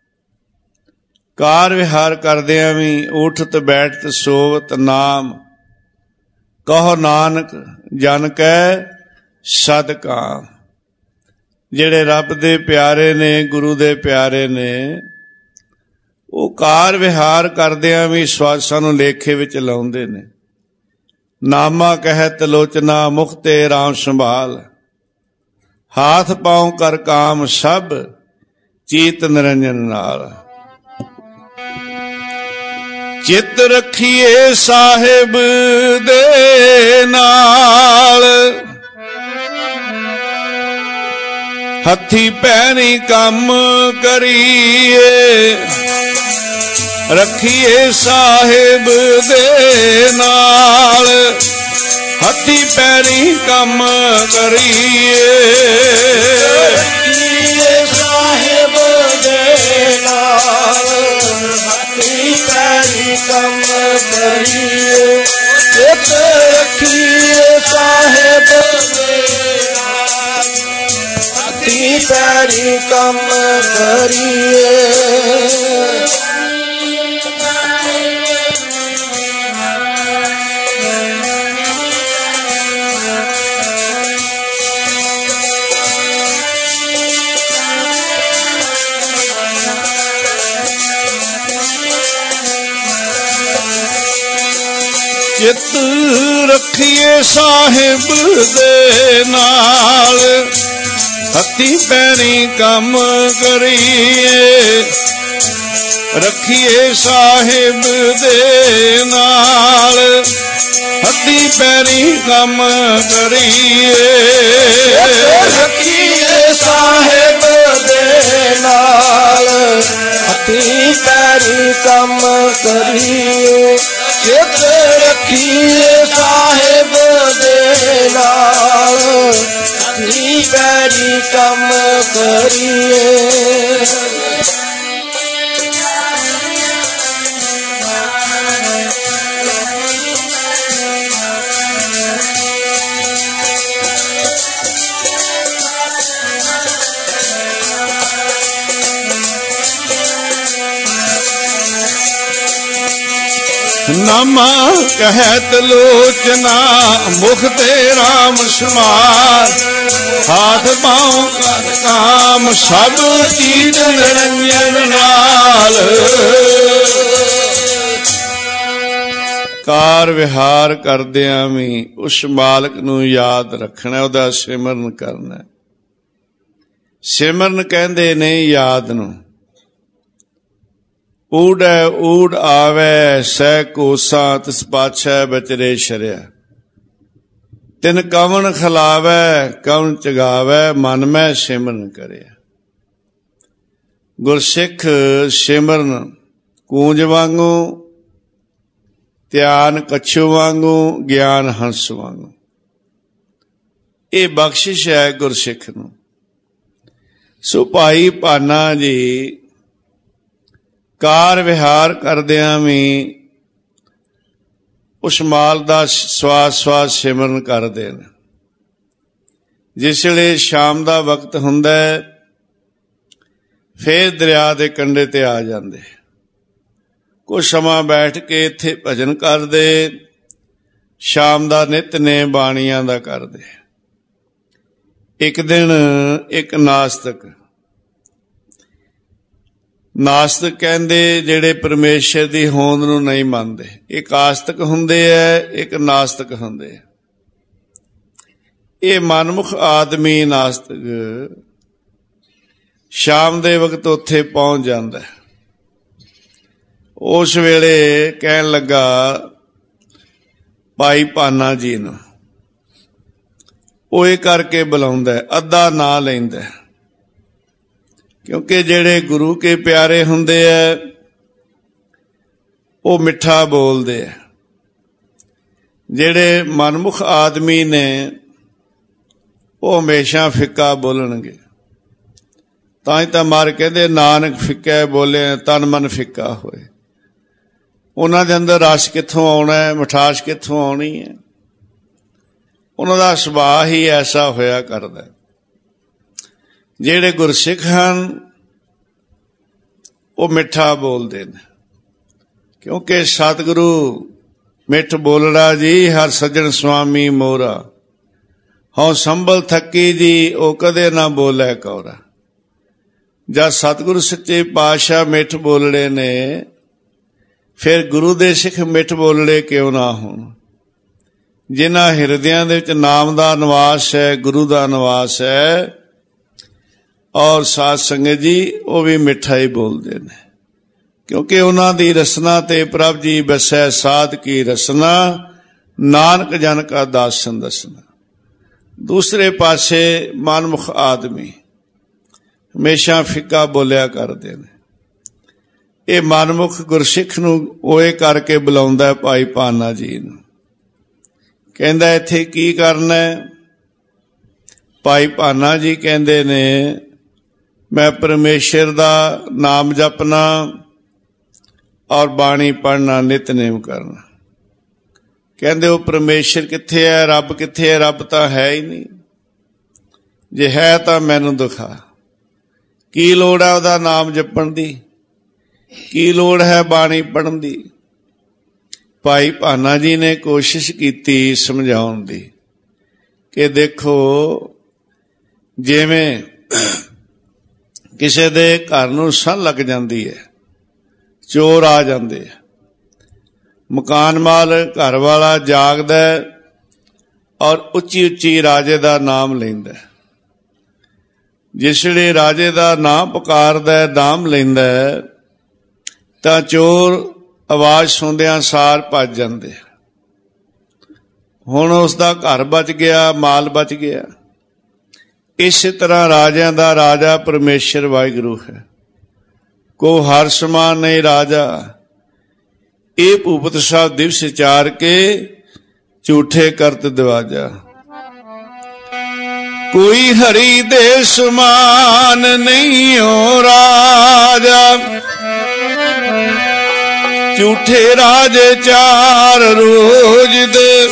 Speaker 1: ਕਾਰ ਵਿਹਾਰ ਕਰਦਿਆਂ ਵੀ ਉਠਤ ਬੈਠਤ ਸੋਵਤ ਨਾਮ, ਕਹੋ ਨਾਨਕ ਜਨ ਕੈ ਸਦ ਕਾਮ। ਜਿਹੜੇ ਰੱਬ ਦੇ ਪਿਆਰੇ ਨੇ, ਗੁਰੂ ਦੇ ਪਿਆਰੇ ਨੇ, ਉਹ ਕਾਰ ਵਿਹਾਰ ਕਰਦਿਆਂ ਵੀ ਸਵਾਸਾਂ ਨੂੰ ਲੇਖੇ ਵਿੱਚ ਲਾਉਂਦੇ ਨੇ। ਨਾਮਾ ਕਹਿਤ ਲੋਚਨਾ ਮੁਖਤੇ ਰਾਮ ਸੰਭਾਲ, ਹਾਥ ਪਾਉ ਕਰ ਕਾਮ ਸਭ ਚੀਤ ਨਿਰੰਜਨ ਨਾਲ। ਚਿੱਤ ਰੱਖੀਏ ਸਾਹਿਬ ਦੇ ਨਾਲ, ਹੱਥੀ ਪੈਰੀ ਕੰਮ ਕਰੀਏ। ਰੱਖੀਏ ਸਾਹਿਬ ਦੇ ਨਾਲ, ਹੱਥੀ ਪੈਰੀ ਕੰਮ ਕਰੀਏ।
Speaker 2: ਰੱਖੀਏ ਸਾਹਿਬ ਦੇ ਨਾਲ, ਹੱਥੀ ਪੈਰੀ ਕੰਮ ਕਰੀਏ। ਚਿੱਤ ਰੱਖੀਏ ਸਾਹਿਬ ਦੇ ਨਾਲ, ਹੱਥੀ ਪੈਰੀ ਕੰਮ ਕਰੀਏ।
Speaker 1: ਚਿੱਤ ਰੱਖੀਏ ਸਾਹਿਬ ਦੇ ਨਾਲ, ਹੱਥੀ ਪੈਰੀ ਕੰਮ ਕਰੀਏ। ਰੱਖੀਏ ਸਾਹਿਬ ਦੇ ਨਾਲ, ਹੱਥੀ ਪੈਰੀ ਕੰਮ ਕਰੀਏ।
Speaker 2: ਰੱਖੀਏ ਸਾਹਿਬ ਦੇ ਨਾਲ, ਹੱਥੀ ਪੈਰੀ ਕੰਮ ਕਰੀਏ। ਚਿੱਤ ਰੱਖੀਏ ਸਾਹਿਬ ਦੇ ਨਾਲ, ਹੱਥੀ ਪੈਰੀ ਕੰਮ ਕਰੀਏ।
Speaker 1: ਨਾਮਾ ਕਹਿਤ ਲੋਚਨਾ ਮੁਖ ਤੇ ਰਾਮ ਸਮਾਰ, ਹਾਥ ਪਾਉ ਕਰ ਕਾਮ ਸਭ ਚੀਤ ਨਿਰੰਜਨ ਨਾਲ। ਕਾਰ ਵਿਹਾਰ ਕਰਦਿਆਂ ਵੀ ਉਸ ਮਾਲਕ ਨੂੰ ਯਾਦ ਰੱਖਣਾ, ਉਹਦਾ ਸਿਮਰਨ ਕਰਨਾ। ਸਿਮਰਨ ਕਹਿੰਦੇ ਨੇ ਯਾਦ ਨੂੰ। ਊੜੈ ਊੜ ਆਵੈ ਸਹਿ ਕੋਸਾ, ਤਿਸ ਪਾਛੈ ਬਚਰੇ ਸ਼ਰਿਆ। ਤਿਨ ਕਵਣ ਖਿਲਾਵੈ ਕਵਣ ਚਗਾਵੈ, ਮਨ ਮੈਂ ਸਿਮਰਨ ਕਰਿਆ। ਗੁਰਸਿੱਖ ਸਿਮਰਨ ਕੂੰਜ ਵਾਂਗੂ, ਧਿਆਨ ਕੱਛੂ ਵਾਂਗੂ, ਗਿਆਨ ਹੰਸ ਵਾਂਗੂ। ਇਹ ਬਖਸ਼ਿਸ਼ ਹੈ ਗੁਰਸਿੱਖ ਨੂੰ। ਸੋ ਭਾਈ ਭਾਨਾ ਜੀ ਕਾਰ ਵਿਹਾਰ ਕਰਦਿਆਂ ਵੀ ਉਸ ਮਾਲ ਦਾ ਸਵਾਸ ਸਵਾਸ ਸਿਮਰਨ ਕਰਦੇ ਨੇ। ਜਿਸ ਵੇਲੇ ਸ਼ਾਮ ਦਾ ਵਕਤ ਹੁੰਦਾ ਫੇਰ ਦਰਿਆ ਦੇ ਕੰਢੇ ਤੇ ਆ ਜਾਂਦੇ, ਕੁਝ ਸਮਾਂ ਬੈਠ ਕੇ ਇੱਥੇ ਭਜਨ ਕਰਦੇ, ਸ਼ਾਮ ਦਾ ਨਿਤਨੇਮ ਬਾਣੀਆਂ ਦਾ ਕਰਦੇ। ਇੱਕ ਦਿਨ ਇੱਕ ਨਾਸਤਕ ਨਾਸਤਕ ਕਹਿੰਦੇ ਜਿਹੜੇ ਪਰਮੇਸ਼ਰ ਦੀ ਹੋਂਦ ਨੂੰ ਨਹੀਂ ਮੰਨਦੇ। ਇੱਕ ਆਸਤਕ ਹੁੰਦੇ ਹੈ, ਇੱਕ ਨਾਸਤਕ ਹੁੰਦੇ ਹੈ। ਇਹ ਮਨਮੁਖ ਆਦਮੀ ਨਾਸਤਕ ਸ਼ਾਮ ਦੇ ਵਕਤ ਉੱਥੇ ਪਹੁੰਚ ਜਾਂਦਾ। ਉਸ ਵੇਲੇ ਕਹਿਣ ਲੱਗਾ ਭਾਈ ਭਾਨਾ ਜੀ ਨੂੰ, ਉਹ ਇਹ ਕਰਕੇ ਬੁਲਾਉਂਦਾ, ਅੱਧਾ ਨਾਂ ਲੈਂਦਾ, ਕਿਉਂਕਿ ਜਿਹੜੇ ਗੁਰੂ ਕੇ ਪਿਆਰੇ ਹੁੰਦੇ ਆ ਉਹ ਮਿੱਠਾ ਬੋਲਦੇ ਆ। ਜਿਹੜੇ ਮਨਮੁਖ ਆਦਮੀ ਨੇ ਉਹ ਹਮੇਸ਼ਾ ਫਿੱਕਾ ਬੋਲਣਗੇ। ਤਾਂ ਹੀ ਤਾਂ ਮਾਰ ਕਹਿੰਦੇ ਨਾਨਕ ਫਿੱਕਾ ਬੋਲੇ ਤਨ ਮਨ ਫਿੱਕਾ ਹੋਏ। ਉਹਨਾਂ ਦੇ ਅੰਦਰ ਰਸ ਕਿੱਥੋਂ ਆਉਣਾ ਹੈ, ਮਿਠਾਸ ਕਿੱਥੋਂ ਆਉਣੀ ਹੈ? ਉਹਨਾਂ ਦਾ ਸੁਭਾਅ ਹੀ ਐਸਾ ਹੋਇਆ ਕਰਦਾ। ਜਿਹੜੇ ਗੁਰਸਿੱਖ ਹਨ ਉਹ ਮਿੱਠਾ ਬੋਲਦੇ ਨੇ, ਕਿਉਂਕਿ ਸਤਿਗੁਰੂ ਮਿੱਠ ਬੋਲੜਾ ਜੀ ਹਰ ਸੱਜਣ ਸੁਆਮੀ ਮੋਰਾ, ਹਉ ਸੰਭਲ ਥੱਕੀ ਜੀ ਉਹ ਕਦੇ ਨਾ ਬੋਲੇ ਕੌਰਾ। ਜਦ ਸਤਿਗੁਰੂ ਸੱਚੇ ਪਾਤਸ਼ਾਹ ਮਿੱਠ ਬੋਲੜੇ ਨੇ, ਫਿਰ ਗੁਰੂ ਦੇ ਸਿੱਖ ਮਿੱਠ ਬੋਲੜੇ ਕਿਉਂ ਨਾ ਹੋਣ? ਜਿਨ੍ਹਾਂ ਹਿਰਦਿਆਂ ਦੇ ਵਿੱਚ ਨਾਮ ਦਾ ਨਿਵਾਸ ਹੈ, ਗੁਰੂ ਦਾ ਨਿਵਾਸ ਹੈ, ਔਰ ਸਾਧ ਸੰਗਤ ਜੀ ਉਹ ਵੀ ਮਿੱਠਾ ਹੀ ਬੋਲਦੇ ਨੇ, ਕਿਉਂਕਿ ਉਹਨਾਂ ਦੀ ਰਸਨਾ ਤੇ ਪ੍ਰਭ ਜੀ ਬਸੈ ਸਾਧ ਕੀ ਰਸਨਾ, ਨਾਨਕ ਜਨ ਕਾ ਦਾਸਨ ਦਸਨਾ। ਦੂਸਰੇ ਪਾਸੇ ਮਨਮੁਖ ਆਦਮੀ ਹਮੇਸ਼ਾ ਫਿੱਕਾ ਬੋਲਿਆ ਕਰਦੇ ਨੇ। ਇਹ ਮਨਮੁਖ ਗੁਰਸਿੱਖ ਨੂੰ ਓਏ ਕਰਕੇ ਬੁਲਾਉਂਦਾ ਭਾਈ ਭਾਨਾ ਜੀ ਨੂੰ, ਕਹਿੰਦਾ ਇੱਥੇ ਕੀ ਕਰਨਾ ਹੈ? ਭਾਈ ਭਾਨਾ ਜੀ ਕਹਿੰਦੇ ਨੇ ਮੈਂ ਪਰਮੇਸ਼ਰ ਦਾ ਨਾਮ ਜਪਣਾ ਔਰ ਬਾਣੀ ਪੜ੍ਹਨਾ, ਨਿਤਨੇਮ ਕਰਨਾ। ਕਹਿੰਦੇ ਉਹ ਪਰਮੇਸ਼ਰ ਕਿੱਥੇ ਹੈ, ਰੱਬ ਕਿੱਥੇ ਹੈ? ਰੱਬ ਤਾਂ ਹੈ ਹੀ ਨਹੀਂ। ਜੇ ਹੈ ਤਾਂ ਮੈਨੂੰ ਦਿਖਾ। ਕੀ ਲੋੜ ਹੈ ਉਹਦਾ ਨਾਮ ਜਪਣ ਦੀ? ਕੀ ਲੋੜ ਹੈ ਬਾਣੀ ਪੜ੍ਹਨ ਦੀ? ਭਾਈ ਭਾਨਾ ਜੀ ਨੇ ਕੋਸ਼ਿਸ਼ ਕੀਤੀ ਸਮਝਾਉਣ ਦੀ ਕਿ ਦੇਖੋ, ਜਿਵੇਂ ਕਿਸੇ ਦੇ ਘਰ ਨੂੰ ਸੰਨ ਲੱਗ ਜਾਂਦੀ ਹੈ, ਚੋਰ ਆ ਜਾਂਦੇ ਆ, ਮਕਾਨ ਮਾਲਕ ਘਰ ਵਾਲਾ ਜਾਗਦਾ ਔਰ ਉੱਚੀ ਉੱਚੀ ਰਾਜੇ ਦਾ ਨਾਮ ਲੈਂਦਾ। ਜਿਸ ਵੇਲੇ ਰਾਜੇ ਦਾ ਨਾਮ ਪੁਕਾਰਦਾ, ਨਾਮ ਲੈਂਦਾ, ਤਾਂ ਚੋਰ ਆਵਾਜ਼ ਸੁਣਦਿਆਂ ਸਾਰ ਭੱਜ ਜਾਂਦੇ। ਹੁਣ ਉਸ ਦਾ ਘਰ ਬਚ ਗਿਆ, ਮਾਲ ਬਚ ਗਿਆ। ਇਸੇ ਤਰ੍ਹਾਂ ਰਾਜਿਆਂ ਦਾ ਰਾਜਾ ਪਰਮੇਸ਼ਰ ਵਾਹਿਗੁਰੂ ਹੈ। ਕੋ ਹਰ ਸਮਾਨ ਨਹੀਂ ਰਾਜਾ, ਇਹ ਭੂਪਤ ਸਾਹਿਬ ਦਿਵਸ ਚਾਰ ਕੇ ਝੂਠੇ ਕਰਤ ਦਿਵਾਜਾ। ਕੋਈ ਹਰੀ ਦੇ ਸਮਾਨ ਨਹੀਂ ਹੋ ਰਾਜਾ, ਝੂਠੇ ਰਾਜੇ ਚਾਰ ਰੋਜ਼ ਦੇ।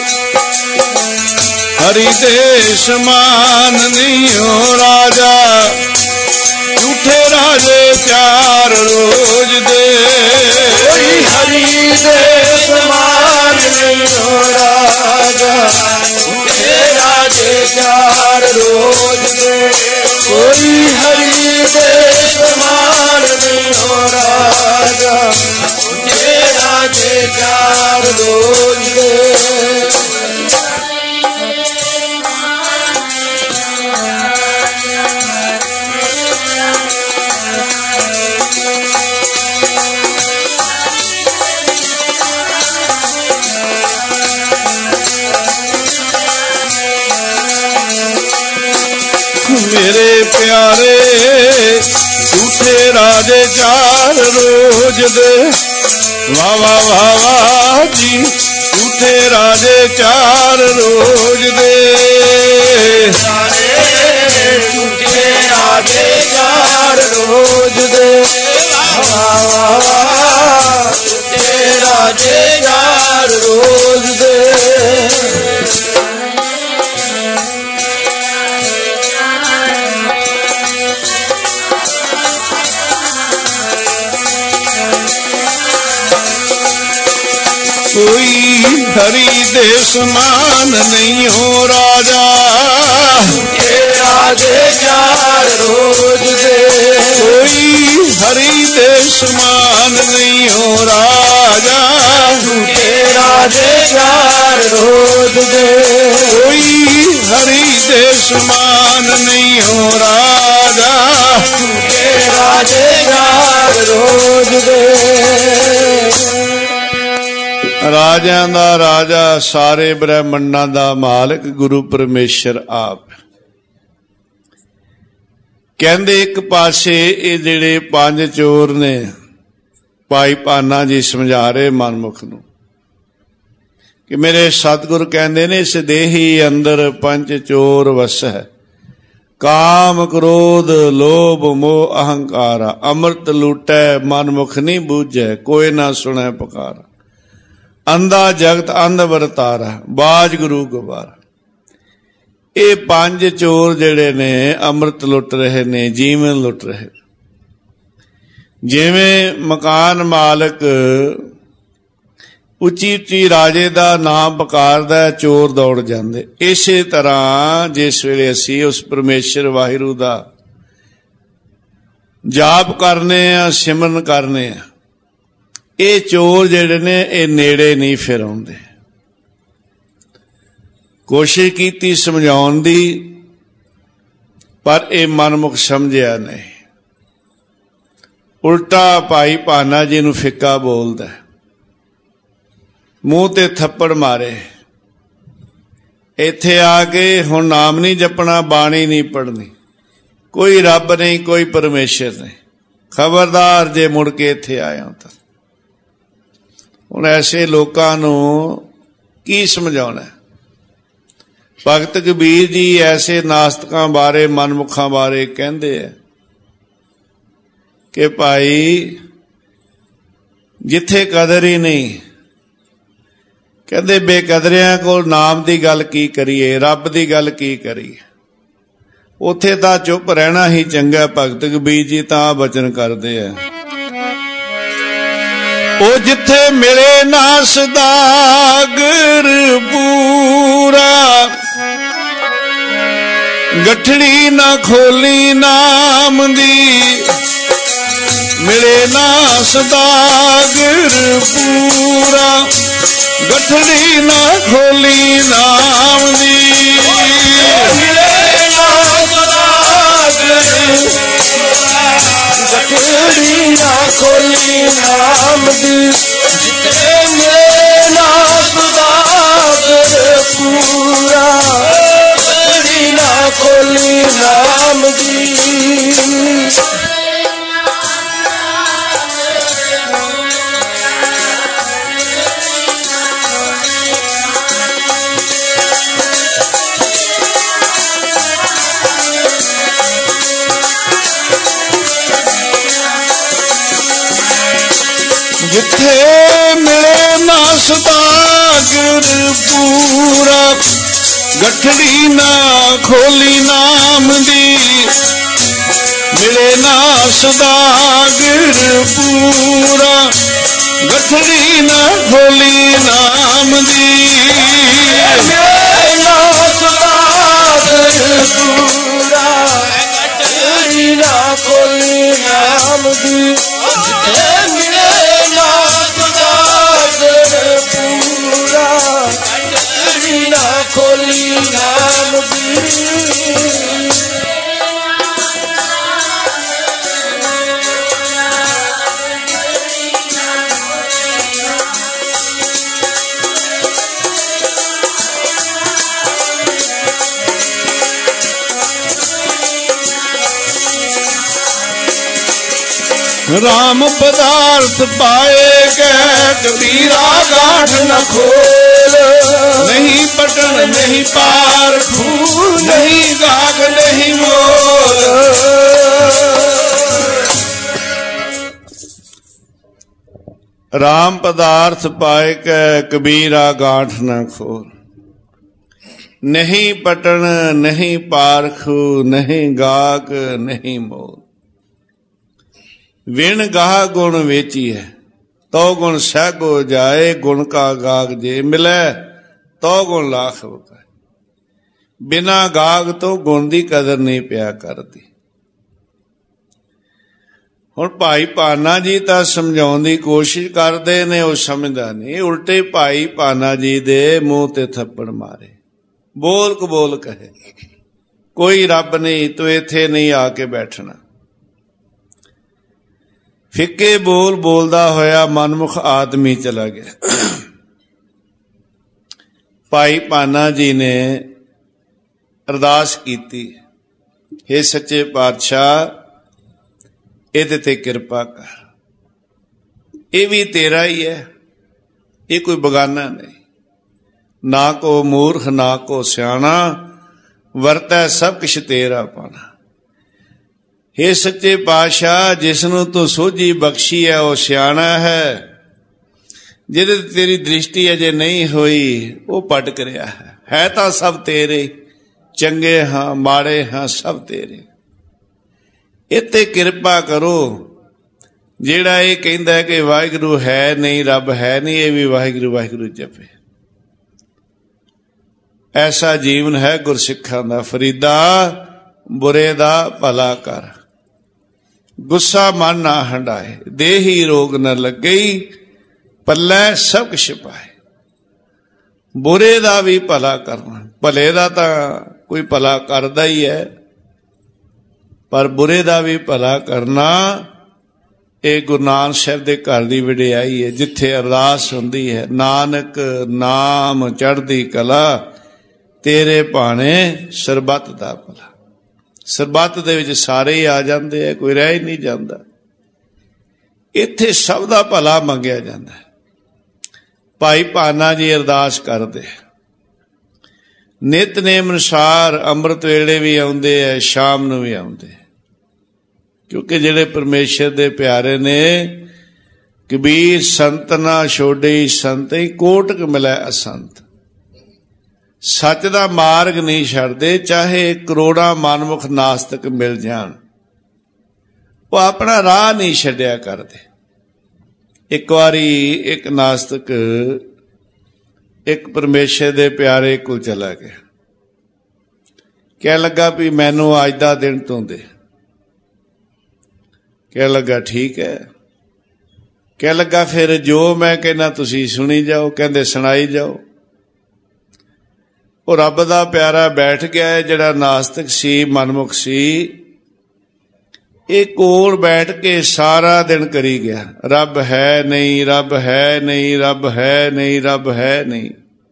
Speaker 1: ਹਰੀ ਦੇ ਸਮਾਨ ਨਹੀਂ ਹੋ ਰਾਜਾ, ਝੂਠੇ ਰਾਜੇ ਚਾਰ ਰੋਜ਼ ਦੇ।
Speaker 2: ਕੋਈ ਹਰੀ ਦੇ ਸਮਾਨ ਨਹੀਂ ਹੋ ਰਾਜਾ, ਝੂਠੇ ਰਾਜੇ ਚਾਰ ਰੋਜ਼ ਦੇ। ਕੋਈ ਹਰੀ ਦੇ ਸਮਾਨ ਨਹੀਂ ਹੋ ਰਾਜਾ, ਝੂਠੇ ਰਾਜੇ ਚਾਰ ਰੋਜ਼ ਦੇ।
Speaker 1: ਮੇਰੇ ਪਿਆਰੇ ਝੂਠੇ ਰਾਜੇ ਚਾਰ ਰੋਜ਼ ਦੇ। ਵਾਹ ਵਾਹ ਵਾਹ ਵਾਹ ਜੀ, ਝੂਠੇ ਰਾਜੇ ਚਾਰ ਰੋਜ਼ ਦੇ।
Speaker 2: ਝੂਠੇ ਰਾਜੇ ਚਾਰ ਰੋਜ਼ ਦੇ। ਵਾਹ ਵਾਹ ਵਾਹ, ਝੂਠੇ ਰਾਜੇ ਚਾਰ ਰੋਜ਼ ਦੇ।
Speaker 1: ਕੋਈ ਹਰੀ ਦੇ ਸਮਾਨ ਨਹੀਂ ਹੋ ਰਾਜਾ,
Speaker 2: ਝੂਠੇ ਰਾਜੇ ਚਾਰ ਰੋਜ਼ ਦੇ।
Speaker 1: ਕੋਈ ਹਰੀ ਦੇ ਸਮਾਨ ਨਹੀਂ ਹੋ ਰਾਜਾ,
Speaker 2: ਝੂਠੇ ਰਾਜੇ ਚਾਰ ਰੋਜ਼ ਦੇ।
Speaker 1: ਕੋਈ ਹਰੀ ਦੇ ਸਮਾਨ ਨਹੀਂ ਹੋ ਰਾਜਾ,
Speaker 2: ਝੂਠੇ ਰਾਜੇ ਚਾਰ ਰੋਜ਼ ਦੇ।
Speaker 1: ਰਾਜਿਆਂ ਦਾ ਰਾਜਾ, ਸਾਰੇ ਬ੍ਰਹਮੰਡਾਂ ਦਾ ਮਾਲਕ ਗੁਰੂ ਪਰਮੇਸ਼ਰ ਆਪ। ਕਹਿੰਦੇ ਇੱਕ ਪਾਸੇ ਇਹ ਜਿਹੜੇ ਪੰਜ ਚੋਰ ਨੇ, ਭਾਈ ਭਾਨਾ ਜੀ ਸਮਝਾ ਰਹੇ ਮਨਮੁਖ ਨੂੰ, कि मेरे सतगुरु कहते ने, इस देही अंदर पंच चोर वसै, काम क्रोध लोभ मोह अहंकार, अमृत लूटै मन मुख नहीं बूझै, कोई ना सुनै पुकारा, अंधा जगत अंध वरतारा, बाज गुरु गवारा। ये पंज चोर जिहड़े ने अमृत लुट रहे ने, जीवन लुट रहे। जिवें मकान मालक उची उची राजे दा नाम पुकारदा, चोर दौड़ जांदे, इसे तरह जिस वेले असीं उस परमेश्वर वाहिगुरू दा जाप करने आ, सिमरन करने आ, ये चोर जिहड़े ने ये नेड़े नहीं फिर आउंदे। कोशिश कीती समझाउण दी, पर ये मनमुख समझिया नहीं। उल्टा भाई भाना जी नूं फिक्का बोलदा, मूँह ते थप्पड़ मारे। इत्थे आके हुण नाम नहीं जपना, बाणी नहीं पढ़नी, कोई रब नहीं, कोई परमेश्वर नहीं। खबरदार जे मुड़ के इत्थे आया तो। हुण ऐसे लोकां नूं की समझाउणा? भगत कबीर जी ऐसे नास्तिकां बारे, मनमुखां बारे कहंदे आ कि भाई जिथे कदर ही नहीं, कहते बेकदरियां को नाम की गल की करिए, रब की गल की करिए, उथे तां चुप रहना ही चंगा। भगत कबीर जी तां बचन करते हैं, ओ जिथे मिले ना सदागर पूरा, गठड़ी ना खोली नाम दी, मिले ना सदागर पूरा, गठड़ी ना खोली नाम दी, मिले ना सदागर, गठड़ी ना खोली नाम दी, जिते मिले ना सदागर पूरा, गठड़ी ना खोली नाम दी। जिथे मिले ना सदागर पूरा, गठड़ी ना खोली नाम दी, मिले ना सदागर पूरा, गठड़ी ना खोली नाम दी, मिले ना सदागर पूरा, गठड़ी ना खोली नाम दी, पूरा, गठड़ी ना खोली नाम दी। राम पदार्थ पाए के कबीरा गांठ न खोल, नहीं पटन नहीं पार खून, नहीं गाग नहीं मोल। राम पदार्थ पाए के कबीरा गांठ न खोल, नहीं पटन नहीं पारखू, नहीं गाग नहीं मोल। विण गाह गुण वेची है, तो गुण सहगो जाए, गुण का गाग जे मिले, तो गुण लाख बकाए। बिना गाग तो गुण की कदर नहीं पिया करती। हुण भाई भाना जी तां समझाउण दी कोशिश करदे ने, वो समझदा नहीं। उल्टे भाई भाना जी दे मूँह ते थप्पड़ मारे, बोल कबोल कहे, कोई रब नहीं, तू इत्थे नहीं आके बैठना। फिक्के बोल बोलदा होया मनमुख आदमी चला गया। भाई भाना जी ने अरदास कीती, हे सच्चे पातशाह, इहदे ते किरपा कर, ये भी तेरा ही है, ये कोई बगाना नहीं। ना को मूर्ख ना को सियाणा, वरतै सब किश तेरा पाना। हे सच्चे पातशाह, जिसनों तू सोझी बख्शी है वह सियाणा है, जिहदे ते तेरी दृष्टि अजे नहीं हुई वो भटक रहा है। है तां सब तेरे, चंगे हाँ माड़े हाँ सब तेरे। इत्ते किरपा करो। ਜਿਹੜਾ ਇਹ ਕਹਿੰਦਾ ਕਿ ਵਾਹਿਗੁਰੂ ਹੈ ਨਹੀਂ, ਰੱਬ ਹੈ ਨਹੀਂ, ਇਹ ਵੀ ਵਾਹਿਗੁਰੂ ਵਾਹਿਗੁਰੂ ਜਪੇ। ਐਸਾ ਜੀਵਨ ਹੈ ਗੁਰਸਿੱਖਾਂ ਦਾ। ਫਰੀਦਾ ਬੁਰੇ ਦਾ ਭਲਾ ਕਰ, ਗੁੱਸਾ ਮਨ ਨਾ ਹੰਡਾਏ, ਦੇਹੀ ਰੋਗ ਨ ਲੱਗਈ, ਪੱਲੇ ਸਭ ਕੁਛ ਪਾਏ। ਬੁਰੇ ਦਾ ਵੀ ਭਲਾ ਕਰਨਾ, ਭਲੇ ਦਾ ਤਾਂ ਕੋਈ ਭਲਾ ਕਰਦਾ ਹੀ ਹੈ, ਪਰ ਬੁਰੇ ਦਾ ਵੀ ਭਲਾ ਕਰਨਾ ਇਹ ਗੁਰੂ ਨਾਨਕ ਸਾਹਿਬ ਦੇ ਘਰ ਦੀ ਵਡਿਆਈ ਹੈ, ਜਿੱਥੇ ਅਰਦਾਸ ਹੁੰਦੀ ਹੈ, ਨਾਨਕ ਨਾਮ ਚੜ੍ਹਦੀ ਕਲਾ, ਤੇਰੇ ਭਾਣੇ ਸਰਬੱਤ ਦਾ ਭਲਾ। ਸਰਬੱਤ ਦੇ ਵਿੱਚ ਸਾਰੇ ਹੀ ਆ ਜਾਂਦੇ ਆ, ਕੋਈ ਰਹਿ ਹੀ ਨਹੀਂ ਜਾਂਦਾ। ਇੱਥੇ ਸਭ ਦਾ ਭਲਾ ਮੰਗਿਆ ਜਾਂਦਾ। ਭਾਈ ਭਾਨਾ ਜੀ ਅਰਦਾਸ ਕਰਦੇ, ਨਿਤਨੇਮ ਅਨੁਸਾਰ ਅੰਮ੍ਰਿਤ ਵੇਲੇ ਵੀ ਆਉਂਦੇ ਆ, ਸ਼ਾਮ ਨੂੰ ਵੀ ਆਉਂਦੇ, ਕਿਉਂਕਿ ਜਿਹੜੇ ਪਰਮੇਸ਼ਰ ਦੇ ਪਿਆਰੇ ਨੇ, ਕਬੀਰ ਸੰਤ ਨਾ ਛੋੜੀ ਸੰਤਈ, ਕੋਟਕ ਮਿਲੈ ਅਸੰਤ। ਸੱਚ ਦਾ ਮਾਰਗ ਨਹੀਂ ਛੱਡਦੇ, ਚਾਹੇ ਕਰੋੜਾਂ ਮਨਮੁਖ ਨਾਸਤਕ ਮਿਲ ਜਾਣ, ਉਹ ਆਪਣਾ ਰਾਹ ਨਹੀਂ ਛੱਡਿਆ ਕਰਦੇ। ਇੱਕ ਵਾਰੀ ਇੱਕ ਨਾਸਤਕ ਇੱਕ ਪਰਮੇਸ਼ਰ ਦੇ ਪਿਆਰੇ ਕੋਲ ਚਲਾ ਗਿਆ, ਕਹਿ ਲੱਗਾ ਵੀ ਮੈਨੂੰ ਅੱਜ ਦਾ ਦਿਨ ਤੋਂ ਦੇ। ਕਹਿ ਲੱਗਾ ਠੀਕ ਹੈ। ਕਹਿ ਲੱਗਾ ਫਿਰ ਜੋ ਮੈਂ ਕਹਿੰਦਾ ਤੁਸੀਂ ਸੁਣੀ ਜਾਓ। ਕਹਿੰਦੇ ਸੁਣਾਈ ਜਾਓ। ਉਹ ਰੱਬ ਦਾ ਪਿਆਰਾ ਬੈਠ ਗਿਆ, ਜਿਹੜਾ ਨਾਸਤਿਕ ਸੀ, ਮਨਮੁਖ ਸੀ, ਇਹ ਕੋਲ ਬੈਠ ਕੇ ਸਾਰਾ ਦਿਨ ਕਰੀ ਗਿਆ, ਰੱਬ ਹੈ ਨਹੀਂ, ਰੱਬ ਹੈ ਨਹੀਂ, ਰੱਬ ਹੈ ਨਹੀਂ, ਰੱਬ ਹੈ ਨਹੀਂ।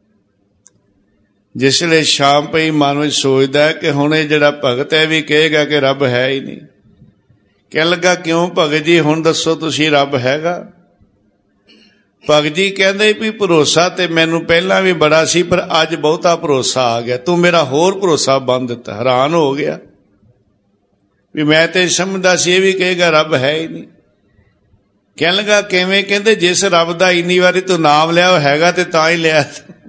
Speaker 1: ਜਿਸ ਵੇਲੇ ਸ਼ਾਮ ਪਈ ਮਨ ਵਿੱਚ ਸੋਚਦਾ ਕਿ ਹੁਣ ਇਹ ਜਿਹੜਾ ਭਗਤ ਹੈ ਵੀ ਕਹੇਗਾ ਕਿ ਰੱਬ ਹੈ ਹੀ ਨਹੀਂ। ਕਹਿਣ ਲੱਗਾ ਕਿਉਂ ਭਗਤ ਜੀ, ਹੁਣ ਦੱਸੋ ਤੁਸੀਂ ਰੱਬ ਹੈਗਾ? ਭਗਤ ਜੀ ਕਹਿੰਦੇ ਵੀ ਭਰੋਸਾ ਤੇ ਮੈਨੂੰ ਪਹਿਲਾਂ ਵੀ ਬੜਾ ਸੀ, ਪਰ ਅੱਜ ਬਹੁਤਾ ਭਰੋਸਾ ਆ ਗਿਆ, ਤੂੰ ਮੇਰਾ ਹੋਰ ਭਰੋਸਾ ਬੰਨ ਦਿੱਤਾ। ਹੈਰਾਨ ਹੋ ਗਿਆ ਵੀ ਮੈਂ ਤੇ ਸਮਝਦਾ ਸੀ ਇਹ ਵੀ ਕਹੇਗਾ ਰੱਬ ਹੈ ਹੀ ਨਹੀਂ। ਕਹਿਣ ਲੱਗਾ ਕਿਵੇਂ? ਕਹਿੰਦੇ ਜਿਸ ਰੱਬ ਦਾ ਇੰਨੀ ਵਾਰੀ ਤੂੰ ਨਾਮ ਲਿਆ ਉਹ ਹੈਗਾ ਤੇ ਤਾਂ ਹੀ ਲਿਆ।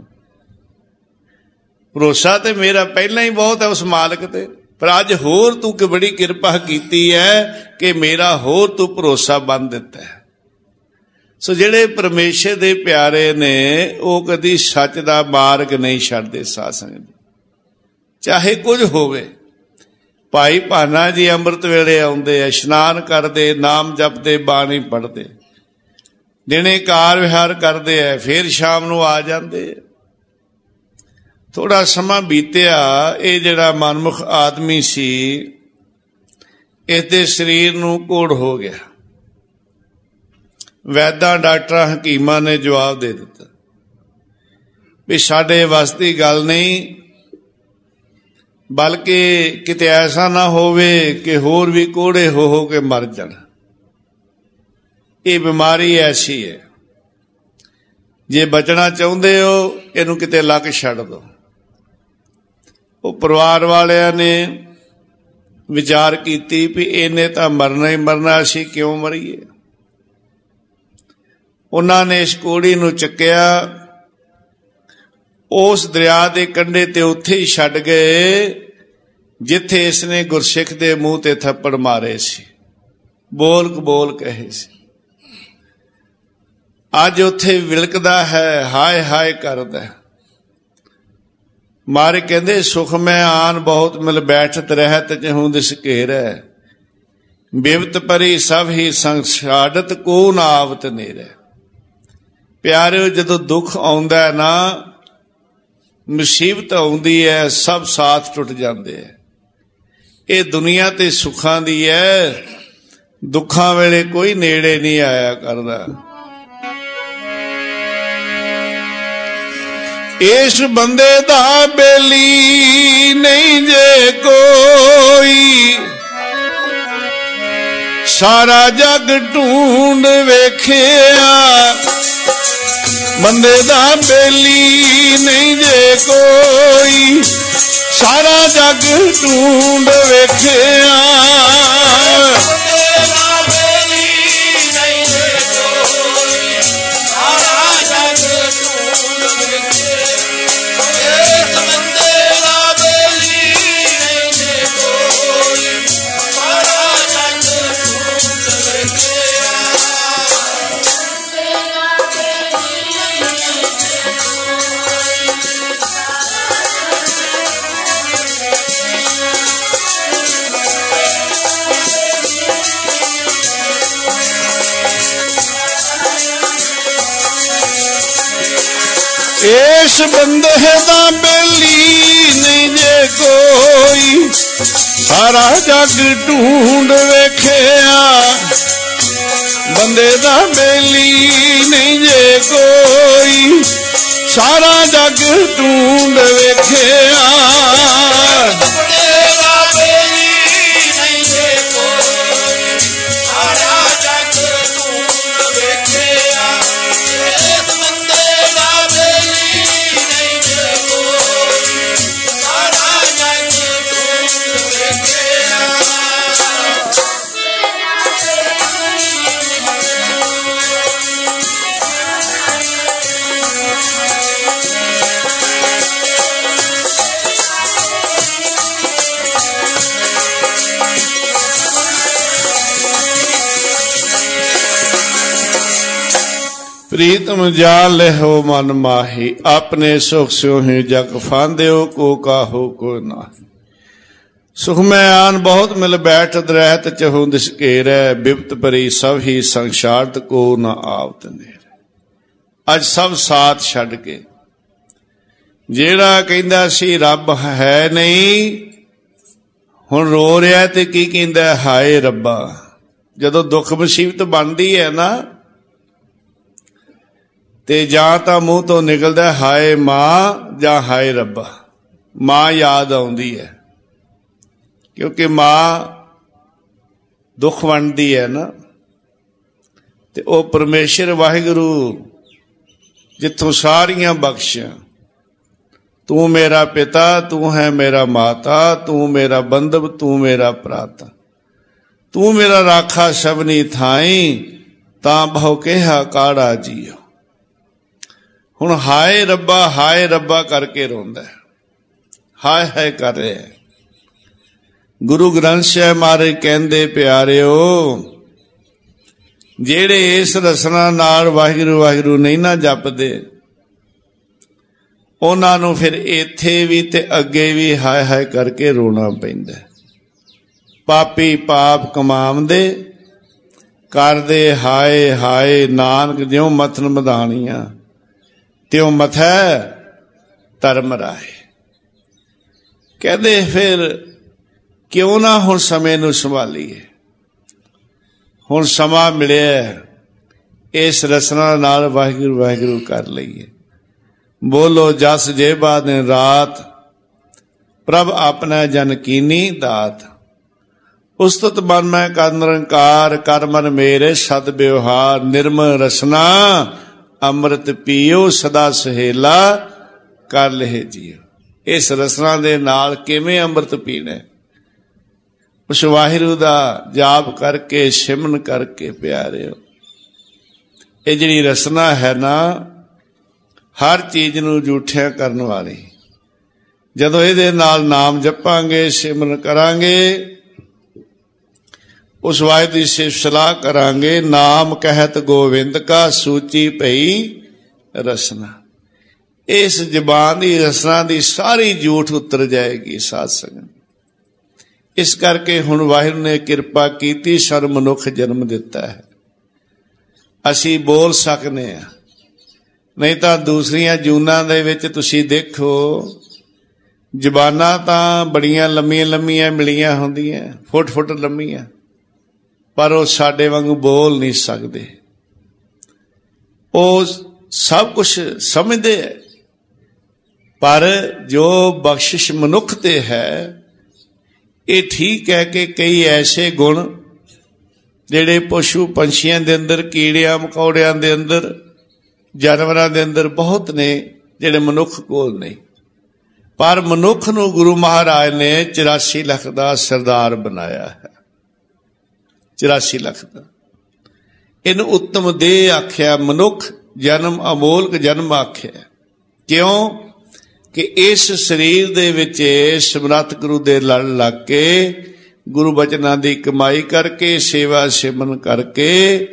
Speaker 1: ਭਰੋਸਾ ਤੇ ਮੇਰਾ ਪਹਿਲਾਂ ਹੀ ਬਹੁਤ ਹੈ ਉਸ ਮਾਲਕ ਤੇ, ਪਰ ਅੱਜ ਹੋਰ ਤੂੰ ਕਿ ਬੜੀ ਕਿਰਪਾ ਕੀਤੀ ਹੈ ਕਿ ਮੇਰਾ ਹੋਰ ਤੂੰ ਭਰੋਸਾ ਬੰਨ ਦਿੱਤਾ ਹੈ। ਸੋ ਜਿਹੜੇ ਪਰਮੇਸ਼ਰ ਦੇ ਪਿਆਰੇ ਨੇ ਉਹ ਕਦੀ ਸੱਚ ਦਾ ਮਾਰਗ ਨਹੀਂ ਛੱਡਦੇ। ਸਾਧ ਸੰਗਤ ਚਾਹੇ ਕੁਝ ਹੋਵੇ। ਭਾਈ ਭਾਨਾ ਜੀ ਅੰਮ੍ਰਿਤ ਵੇਲੇ ਆਉਂਦੇ, ਇਸ਼ਨਾਨ ਕਰਦੇ, ਨਾਮ ਜਪਦੇ, ਬਾਣੀ ਪੜ੍ਹਦੇ, ਦਿਨੇ ਕਾਰ ਵਿਹਾਰ ਕਰਦੇ ਹੈ, ਫਿਰ ਸ਼ਾਮ ਨੂੰ ਆ ਜਾਂਦੇ। ਥੋੜਾ ਸਮਾਂ ਬੀਤਿਆ, ਇਹ ਜਿਹੜਾ ਮਨਮੁਖ ਆਦਮੀ ਸੀ ਇਸਦੇ ਸਰੀਰ ਨੂੰ ਕੋੜ ਹੋ ਗਿਆ। ਵੈਦਾਂ, ਡਾਕਟਰਾਂ, ਹਕੀਮਾਂ ਨੇ ਜਵਾਬ ਦੇ ਦਿੱਤਾ ਵੀ ਸਾਡੇ ਵੱਸ ਦੀ ਗੱਲ ਨਹੀਂ, ਬਲਕਿ ਕਿਤੇ ਐਸਾ ਨਾ ਹੋਵੇ ਕਿ ਹੋਰ ਵੀ ਕੋੜੇ ਹੋ ਹੋ ਕੇ ਮਰ ਜਾਣ। ਇਹ ਬਿਮਾਰੀ ਐਸੀ ਹੈ, ਜੇ ਬਚਣਾ ਚਾਹੁੰਦੇ ਹੋ ਇਹਨੂੰ ਕਿਤੇ ਲੱਕ ਛੱਡ ਦਿਓ। ਉਹ ਪਰਿਵਾਰ ਵਾਲਿਆਂ ਨੇ ਵਿਚਾਰ ਕੀਤੀ ਵੀ ਇਹਨੇ ਤਾਂ ਮਰਨਾ ਹੀ ਮਰਨਾ, ਅਸੀਂ ਕਿਉਂ ਮਰੀਏ। ਉਹਨਾਂ ਨੇ ਇਸ ਕੋੜੀ ਨੂੰ ਚੱਕਿਆ, ਉਸ ਦਰਿਆ ਦੇ ਕੰਢੇ ਤੇ ਉੱਥੇ ਹੀ ਛੱਡ ਗਏ ਜਿੱਥੇ ਇਸਨੇ ਗੁਰਸਿੱਖ ਦੇ ਮੂੰਹ ਤੇ ਥੱਪੜ ਮਾਰੇ ਸੀ, ਬੋਲ ਕਬੋਲ ਕਹੇ ਸੀ। ਅੱਜ ਉੱਥੇ ਵਿਲਕਦਾ ਹੈ, ਹਾਏ ਹਾਏ ਕਰਦਾ। ਮਾਰੇ ਕਹਿੰਦੇ ਸੁਖ ਮੈਂ ਆਨ ਬਹੁਤ ਮਿਲ ਬੈਠਤ ਰਹਿਤ ਜਹੂੰ ਦਿਸ ਘੇਰੈ, ਬਿਵਤ ਪਰੀ ਸਭ ਹੀ ਸੰਗ ਛਾੜਤ ਕੋ ਨਾ ਆਵਤ ਨੇਰੇ। ਪਿਆਰਿਓ ਜਦੋਂ ਦੁੱਖ ਆਉਂਦਾ ਨਾ, ਮੁਸੀਬਤ ਆਉਂਦੀ ਹੈ, ਸਭ ਸਾਥ ਟੁੱਟ ਜਾਂਦੇ ਹੈ। ਇਹ ਦੁਨੀਆ ਤੇ ਸੁੱਖਾਂ ਦੀ ਹੈ, ਦੁੱਖਾਂ ਵੇਲੇ ਕੋਈ ਨੇੜੇ ਨਹੀਂ ਆਇਆ ਕਰਦਾ। ਇਸ ਬੰਦੇ ਦਾ ਬੇਲੀ ਨਹੀਂ ਜੇ ਕੋਈ, ਸਾਰਾ ਜਗ ਢੂੰਡ ਵੇਖਿਆ ਬੰਦੇ ਦਾ ਬੇਲੀ ਨਹੀਂ ਜੇ ਕੋਈ, ਸਾਰਾ ਜਗ ਢੂੰਡ ਵੇਖਿਆ। ਇਸ ਬੰਦੇ ਦਾ ਬੇਲੀ ਨਹੀਂ ਜੇ ਕੋਈ, ਸਾਰਾ ਜਗ ਢੂੰਡ ਵੇਖਿਆ। ਬੰਦੇ ਦਾ ਬੇਲੀ ਨਹੀਂ ਜੇ ਕੋਈ, ਸਾਰਾ ਜਗ ਢੂੰਡ ਵੇਖਿਆ। प्रीतम जाल हो मन माही, अपने सुख स्यो ही जग फांदो, को काहो को नाही। सुख में आन बहुत मिल बैठत रहत, चहु दिस घेरै, बिपत परी सब ही संसारत, को न आवत नेर। अज सब साथ छड़ के जेड़ा कहंदा सी रब है नहीं, हुण रो रहा ते की कहंदा हाय रब्बा। जदों दुख मुसीबत बनदी है ना, ते जां तां मूँह तो निकलदा हाय मां जां हाय रब्बा। मां याद आउंदी है, क्योंकि मां दुख वंडदी है ना, ते ओ परमेश्वर वाहिगुरू जिथों सारियां बख्शियां। तू मेरा पिता, तू है मेरा माता, तू मेरा बंधव, तू मेरा भराता, तू मेरा राखा सबनी थाई, तां बहु कहा काड़ा जीओ। हुण हाय रब्बा हाय रब्बा करके रोंदा है, हाय हाय कर रहा है। गुरु ग्रंथ साहिब महाराज कहंदे प्यारिओ, जेड़े इस रसना नाल वाहिगुरू वाहिगुरू नहीं ना जपदे, उन्हां नूं फिर इत्थे भी ते अगे भी हाय हाय करके रोना पैंदा। पापी पाप कमावंदे करदे हाय हाय, नानक ज्यों मथन मधाणियां त्यों मथै धर्म राय। कहते फिर क्यों ना हुण समय नूं संभालीए। हुण समा मिलिया, इस रसना नाल वाहिगुरू वाहिगुरू कर लईए। बोलो जस जेबा दिन रात, प्रभ अपना जन कीनी दात। उस्तत मन मैं कर निरंकार, कर मन मेरे सद व्यवहार। निर्मल रसना अमृत पीओ, सदा सहेला कर ले जियो। इस रसना दे नाल किवें अमृत पीना? उस वाहिगुरू दा जाप करके, सिमरन करके प्यारिओ। ये जिहड़ी रसना है ना, हर चीज नूं झूठिया करन वाली। जदों इहदे नाल नाम जपांगे, सिमरन करांगे, उस वाहिगुरू दी सिफत सलाह करांगे। नाम कहत गोविंद का, सूची पई रसना। इस जबान दी रसना दी सारी झूठ उतर जाएगी साध संगत। इस करके हुण वाहिगुरू ने किरपा कीती, सर मनुख जन्म दिता है। असी बोल सकने आ, नहीं तां दूसरियां जूनां दे विच तुसीं देखो, जबानां तां बड़ियां लंमियां लंमियां मिलियां हुंदियां, फुट फुट लंमियां, पर वो साडे वांगू बोल नहीं सकते। वो सब कुछ समझते है, पर जो बख्शिश मनुख ते है, ये ठीक है कि कई ऐसे गुण जिहड़े पशु पंछियां दे अंदर, कीड़ियां मकौड़ियां दे अंदर ਜਾਨਵਰਾਂ ਦੇ ਅੰਦਰ ਬਹੁਤ ਨੇ ਜਿਹੜੇ ਮਨੁੱਖ ਕੋਲ ਨਹੀਂ, ਪਰ ਮਨੁੱਖ ਨੂੰ ਗੁਰੂ ਮਹਾਰਾਜ ਨੇ ਚੁਰਾਸੀ ਲੱਖ ਦਾ ਸਰਦਾਰ ਬਣਾਇਆ ਹੈ। ਚੁਰਾਸੀ ਲੱਖ ਦਾ ਇਹਨੂੰ ਉੱਤਮ ਦੇਹ ਆਖਿਆ। ਮਨੁੱਖ ਜਨਮ ਅਮੋਲਕ ਜਨਮ ਆਖਿਆ। ਕਿਉਂ ਕਿ ਇਸ ਸਰੀਰ ਦੇ ਵਿੱਚ ਸਮਰੱਥ ਗੁਰੂ ਦੇ ਲੜ ਲੱਗ ਕੇ, ਗੁਰੂ ਬਚਨਾਂ ਦੀ ਕਮਾਈ ਕਰਕੇ, ਸੇਵਾ ਸਿਮਰਨ ਕਰਕੇ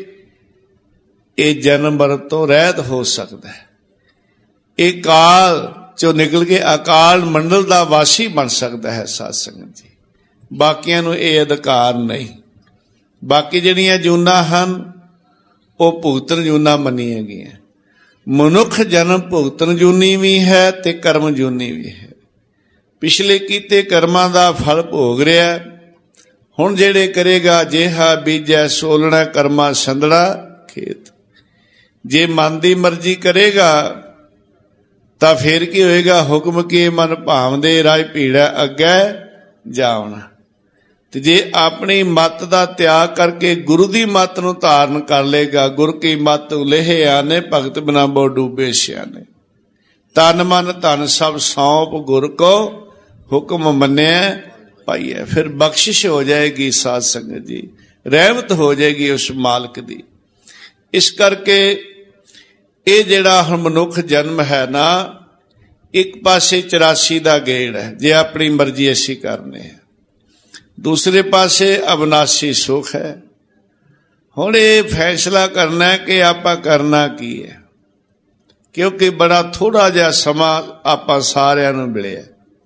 Speaker 1: ਇਹ ਜਨਮ ਮਰਨ ਤੋਂ ਰਹਿਤ ਹੋ ਸਕਦਾ ਹੈ। ਇਹ ਕਾਲ ਚੋਂ ਨਿਕਲ ਕੇ ਅਕਾਲ ਮੰਡਲ ਦਾ ਵਾਸੀ ਬਣ ਸਕਦਾ ਹੈ। ਸਾਧ ਸੰਗਤ ਜੀ, ਬਾਕੀਆਂ ਨੂੰ ਇਹ ਅਧਿਕਾਰ ਨਹੀਂ। ਬਾਕੀ ਜਿਹੜੀਆਂ ਜੂਨਾਂ ਹਨ ਉਹ ਭੁਗਤਣ ਜੂਨਾਂ ਮੰਨੀਆਂ ਗਈਆਂ। ਮਨੁੱਖ ਜਨਮ ਭੁਗਤਣ ਜੂਨੀ ਵੀ ਹੈ ਤੇ ਕਰਮ ਜੂਨੀ ਵੀ ਹੈ। ਪਿਛਲੇ ਕੀਤੇ ਕਰਮਾਂ ਦਾ ਫਲ ਭੋਗ ਰਿਹਾ। ਹੁਣ ਜਿਹੜੇ ਕਰੇਗਾ ਜਿਹਾ ਬੀਜੈ ਸੋਲਣਾ ਕਰਮਾ ਸੰਦੜਾ ਖੇਤ। ਜੇ ਮਨ ਦੀ ਮਰਜ਼ੀ ਕਰੇਗਾ ਤਾਂ ਫੇਰ ਕੀ ਹੋਏਗਾ? ਹੁਕਮ ਕੀ ਮਨ ਭਾਵਦੇ ਰਾਜ ਭੀੜਾ ਅੱਗੇ ਜਾਵਣਾ। ਤੇ ਜੇ ਆਪਣੀ ਮੱਤ ਦਾ ਤਿਆਗ ਕਰਕੇ ਗੁਰੂ ਦੀ ਮੱਤ ਨੂੰ ਧਾਰਨ ਕਰ ਲੇਗਾ, ਗੁਰ ਕੀ ਮੱਤ ਲੇਹੇ ਆਨੇ ਭਗਤ ਬਿਨਾ ਬੋ ਡੂਬੇ ਸਿਆਨੇ। ਤਨ ਮਨ ਧਨ ਸਭ ਸੌਂਪ ਗੁਰ ਕੋ ਹੁਕਮ ਮੰਨਿਆ ਪਾਈਐ। ਫਿਰ ਬਖਸ਼ਿਸ਼ ਹੋ ਜਾਏਗੀ ਸਾਧ ਸੰਗਤ ਜੀ, ਰਹਿਮਤ ਹੋ ਜਾਏਗੀ ਉਸ ਮਾਲਕ ਦੀ। ਇਸ ਕਰਕੇ ਇਹ ਜਿਹੜਾ ਹੁਣ ਮਨੁੱਖ ਜਨਮ ਹੈ ਨਾ, ਇੱਕ ਪਾਸੇ ਚੁਰਾਸੀ ਦਾ ਗੇੜ ਹੈ ਜੇ ਆਪਣੀ ਮਰਜ਼ੀ ਅਸੀਂ ਕਰਨੇ ਆ, ਦੂਸਰੇ ਪਾਸੇ ਅਬਨਾਸੀ ਸੁਖ ਹੈ। ਹੁਣ ਇਹ ਫੈਸਲਾ ਕਰਨਾ ਕਿ ਆਪਾਂ ਕਰਨਾ ਕੀ ਹੈ, ਕਿਉਂਕਿ ਬੜਾ ਥੋੜਾ ਜਿਹਾ ਸਮਾਂ ਆਪਾਂ ਸਾਰਿਆਂ ਨੂੰ ਮਿਲਿਆ।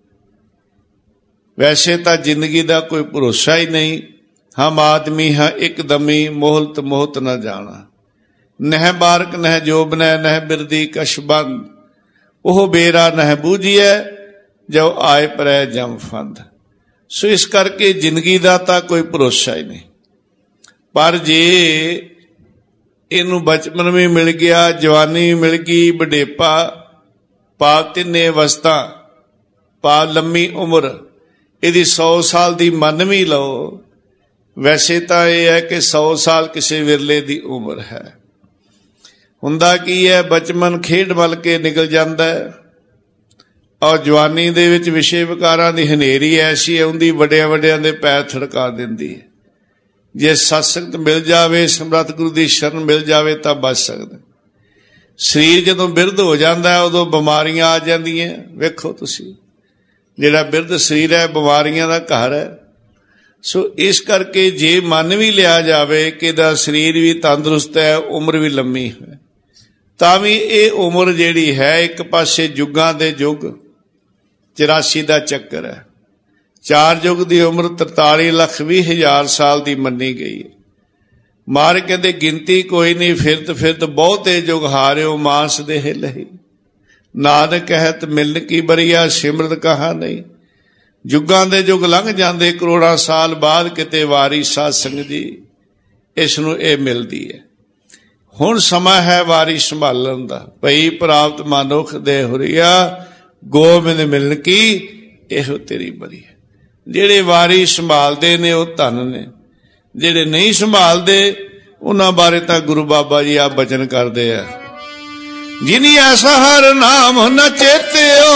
Speaker 1: ਵੈਸੇ ਤਾਂ ਜ਼ਿੰਦਗੀ ਦਾ ਕੋਈ ਭਰੋਸਾ ਹੀ ਨਹੀਂ। ਹਮ ਆਦਮੀ ਹਾਂ ਇੱਕਦਮੀ ਮੋਹਲਤ ਮੋਹਤ ਨਾ ਜਾਣਾ। ਨਹਿ ਬਾਰਕ ਨਹਿ ਜੋਬਨੈ ਨਹਿ ਬਿਰਦੀ ਕਸ਼ਬੰਦ। ਉਹ ਬੇਰਾ ਨਹਿ ਬੂਝੀਐ ਜੋ ਆਏ ਪਰੈ ਜਮ ਫੰਦ। ਸੋ ਇਸ ਕਰਕੇ ਜ਼ਿੰਦਗੀ ਦਾ ਤਾਂ ਕੋਈ ਭਰੋਸਾ ਹੀ ਨਹੀਂ। ਪਰ ਜੇ ਇਹਨੂੰ ਬਚਪਨ ਵੀ ਮਿਲ ਗਿਆ, ਜਵਾਨੀ ਵੀ ਮਿਲ ਗਈ, ਬੁਢੇਪਾ ਪਾ, ਤਿੰਨੇ ਅਵਸਥਾ ਪਾ, ਲੰਮੀ ਉਮਰ, ਇਹਦੀ ਸੌ ਸਾਲ ਦੀ ਮੰਨ ਵੀ ਲਓ। ਵੈਸੇ ਤਾਂ ਇਹ ਹੈ ਕਿ ਸੌ ਸਾਲ ਕਿਸੇ ਵਿਰਲੇ ਦੀ ਉਮਰ ਹੈ। ਹੁੰਦਾ ਕੀ ਹੈ? ਬਚਪਨ ਖੇਡ ਮਲ ਕੇ ਨਿਕਲ ਜਾਂਦਾ ਹੈ, ਔਰ ਜਵਾਨੀ ਦੇ ਵਿੱਚ ਵਿਸ਼ੇ ਵਿਕਾਰਾਂ ਦੀ ਹਨੇਰੀ ਐਸੀ ਆਉਂਦੀ, ਵੱਡਿਆਂ ਵੱਡਿਆਂ ਦੇ ਪੈਰ ਥੜਕਾ ਦਿੰਦੀ ਹੈ। ਜੇ ਸਤਸੰਗਤ ਮਿਲ ਜਾਵੇ, ਸਮਰੱਥ ਗੁਰੂ ਦੀ ਸ਼ਰਨ ਮਿਲ ਜਾਵੇ ਤਾਂ ਬਚ ਸਕਦਾ। ਸਰੀਰ ਜਦੋਂ ਬਿਰਧ ਹੋ ਜਾਂਦਾ ਉਦੋਂ ਬਿਮਾਰੀਆਂ ਆ ਜਾਂਦੀਆਂ। ਵੇਖੋ ਤੁਸੀਂ, ਜਿਹੜਾ ਬਿਰਧ ਸਰੀਰ ਹੈ ਬਿਮਾਰੀਆਂ ਦਾ ਘਰ ਹੈ। ਸੋ ਇਸ ਕਰਕੇ ਜੇ ਮੰਨ ਵੀ ਲਿਆ ਜਾਵੇ ਕਿ ਇਹਦਾ ਸਰੀਰ ਵੀ ਤੰਦਰੁਸਤ ਹੈ, ਉਮਰ ਵੀ ਲੰਮੀ ਹੈ, ਤਾਂ ਵੀ ਇਹ ਉਮਰ ਜਿਹੜੀ ਹੈ ਇੱਕ ਪਾਸੇ ਯੁੱਗਾਂ ਦੇ ਯੁੱਗ ਚੁਰਾਸੀ ਦਾ ਚੱਕਰ ਹੈ। ਚਾਰ ਯੁੱਗ ਦੀ ਉਮਰ ਤਰਤਾਲੀ ਲੱਖ ਵੀਹ ਹਜ਼ਾਰ ਸਾਲ ਦੀ ਮੰਨੀ ਗਈ ਹੈ। ਮਾਰ ਕਹਿੰਦੇ ਗਿਣਤੀ ਕੋਈ ਨਹੀਂ, ਫਿਰਤ ਫਿਰਤ ਬਹੁਤੇ ਯੁਗ ਹਾਰਿਓ ਮਾਸ ਦੇਹ ਲਈ। ਨਾਨਕ ਕਹਿਤ ਮਿਲਨ ਕੀ ਬਰੀਆ ਸਿਮਰਤ ਕਹਾ ਨਹੀਂ। ਯੁੱਗਾਂ ਦੇ ਯੁੱਗ ਲੰਘ ਜਾਂਦੇ, ਕਰੋੜਾਂ ਸਾਲ ਬਾਅਦ ਕਿਤੇ ਵਾਰੀ ਸਾਧ ਸੰਗਤ ਜੀ ਇਸ ਨੂੰ ਇਹ ਮਿਲਦੀ ਹੈ। ਹੁਣ ਸਮਾਂ ਹੈ ਵਾਰੀ ਸੰਭਾਲਣ ਦਾ। ਭਈ ਪ੍ਰਾਪਤ ਮਨੁੱਖ ਦੇ ਹੁਰੀਆ ਗੋਬਿੰਦ ਮਿਲਣ ਕੀ ਇਹੋ ਤੇਰੀ ਬਰੀ ਹੈ। ਜਿਹੜੇ ਵਾਰੀ ਸੰਭਾਲਦੇ ਨੇ ਉਹ ਧਨ ਨੇ, ਜਿਹੜੇ ਨਹੀਂ ਸੰਭਾਲਦੇ ਉਹਨਾਂ ਬਾਰੇ ਤਾਂ ਗੁਰੂ ਬਾਬਾ ਜੀ ਆਪ ਬਚਨ ਕਰਦੇ ਆ। ਜਿਨੀ ਐਸਾ ਹਰ ਨਾਮ ਨ ਚੇਤਿਓ,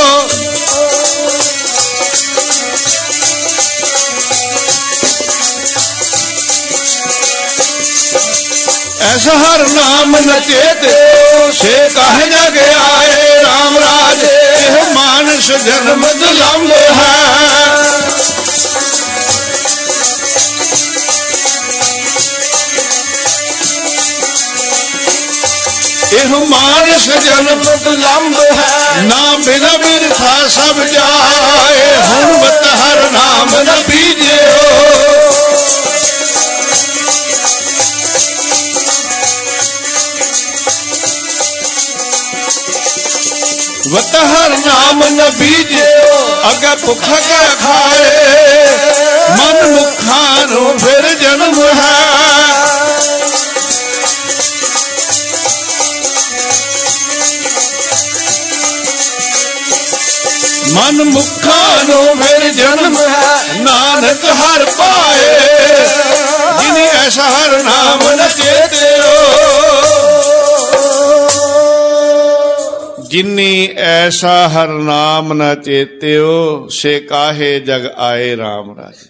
Speaker 1: ਐਸਾ ਹਰ ਨਾਮ ਨ ਚੇਤਿਓ, ਸੇ ਕਾਹੇ ਜਗ ਆਏ ਰਾਮ ਰਾਜ। ਇਹ ਮਾਨਸ ਜਨਮ ਦੁਲੰਭ ਹੈ। ਇਹ ਮਾਨਸ ਜਨਮ ਦੁਲੰਭ ਹੈ। ਨਾ ਬਿਨ ਬਿਰਥਾ ਸਭ ਜਾਏ। ਹੁਣ ਬਤ ਹਰ ਨਾਮ ਨ ਬੀਜਿਓ। ਵਤ ਹਰ ਨਾਮ ਨ ਬੀਜਿਓ। ਅਗੇ ਭੁੱਖਾ ਕੈ ਖਾਏ। ਮਨ ਮੁਖਾਂ ਨੂੰ ਫਿਰ ਜਨਮ ਹੈ। ਮਨ ਮੁਖਾਂ ਨੂੰ ਫਿਰ ਜਨਮ ਹੈ। ਨਾਨਕ ਹਰ ਪਾਏ। ਜਿਨੇ ਐਸਾ ਹਰ ਨਾਮ ਨ ਚੇਤਿਓ। ਜਿਨੀ ਐਸਾ ਹਰ ਨਾਮ ਨਾ ਚੇਤਿਓ, ਸੇ ਕਾਹੇ ਜਗ ਆਏ ਰਾਮ ਰਾਜੇ।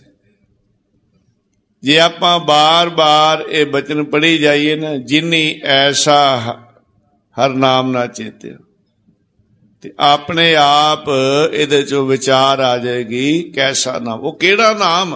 Speaker 1: ਜੇ ਆਪਾਂ ਬਾਰ ਬਾਰ ਇਹ ਬਚਨ ਪੜ੍ਹੀ ਜਾਈਏ ਨਾ, ਜਿਨੀ ਐਸਾ ਹਰ ਨਾਮ ਨਾ ਚੇਤਿਓ, ਤੇ ਆਪਣੇ ਆਪ ਇਹਦੇ ਚੋਂ ਵਿਚਾਰ ਆ ਜਾਏਗੀ ਕੈਸਾ ਨਾਮ, ਉਹ ਕਿਹੜਾ ਨਾਮ।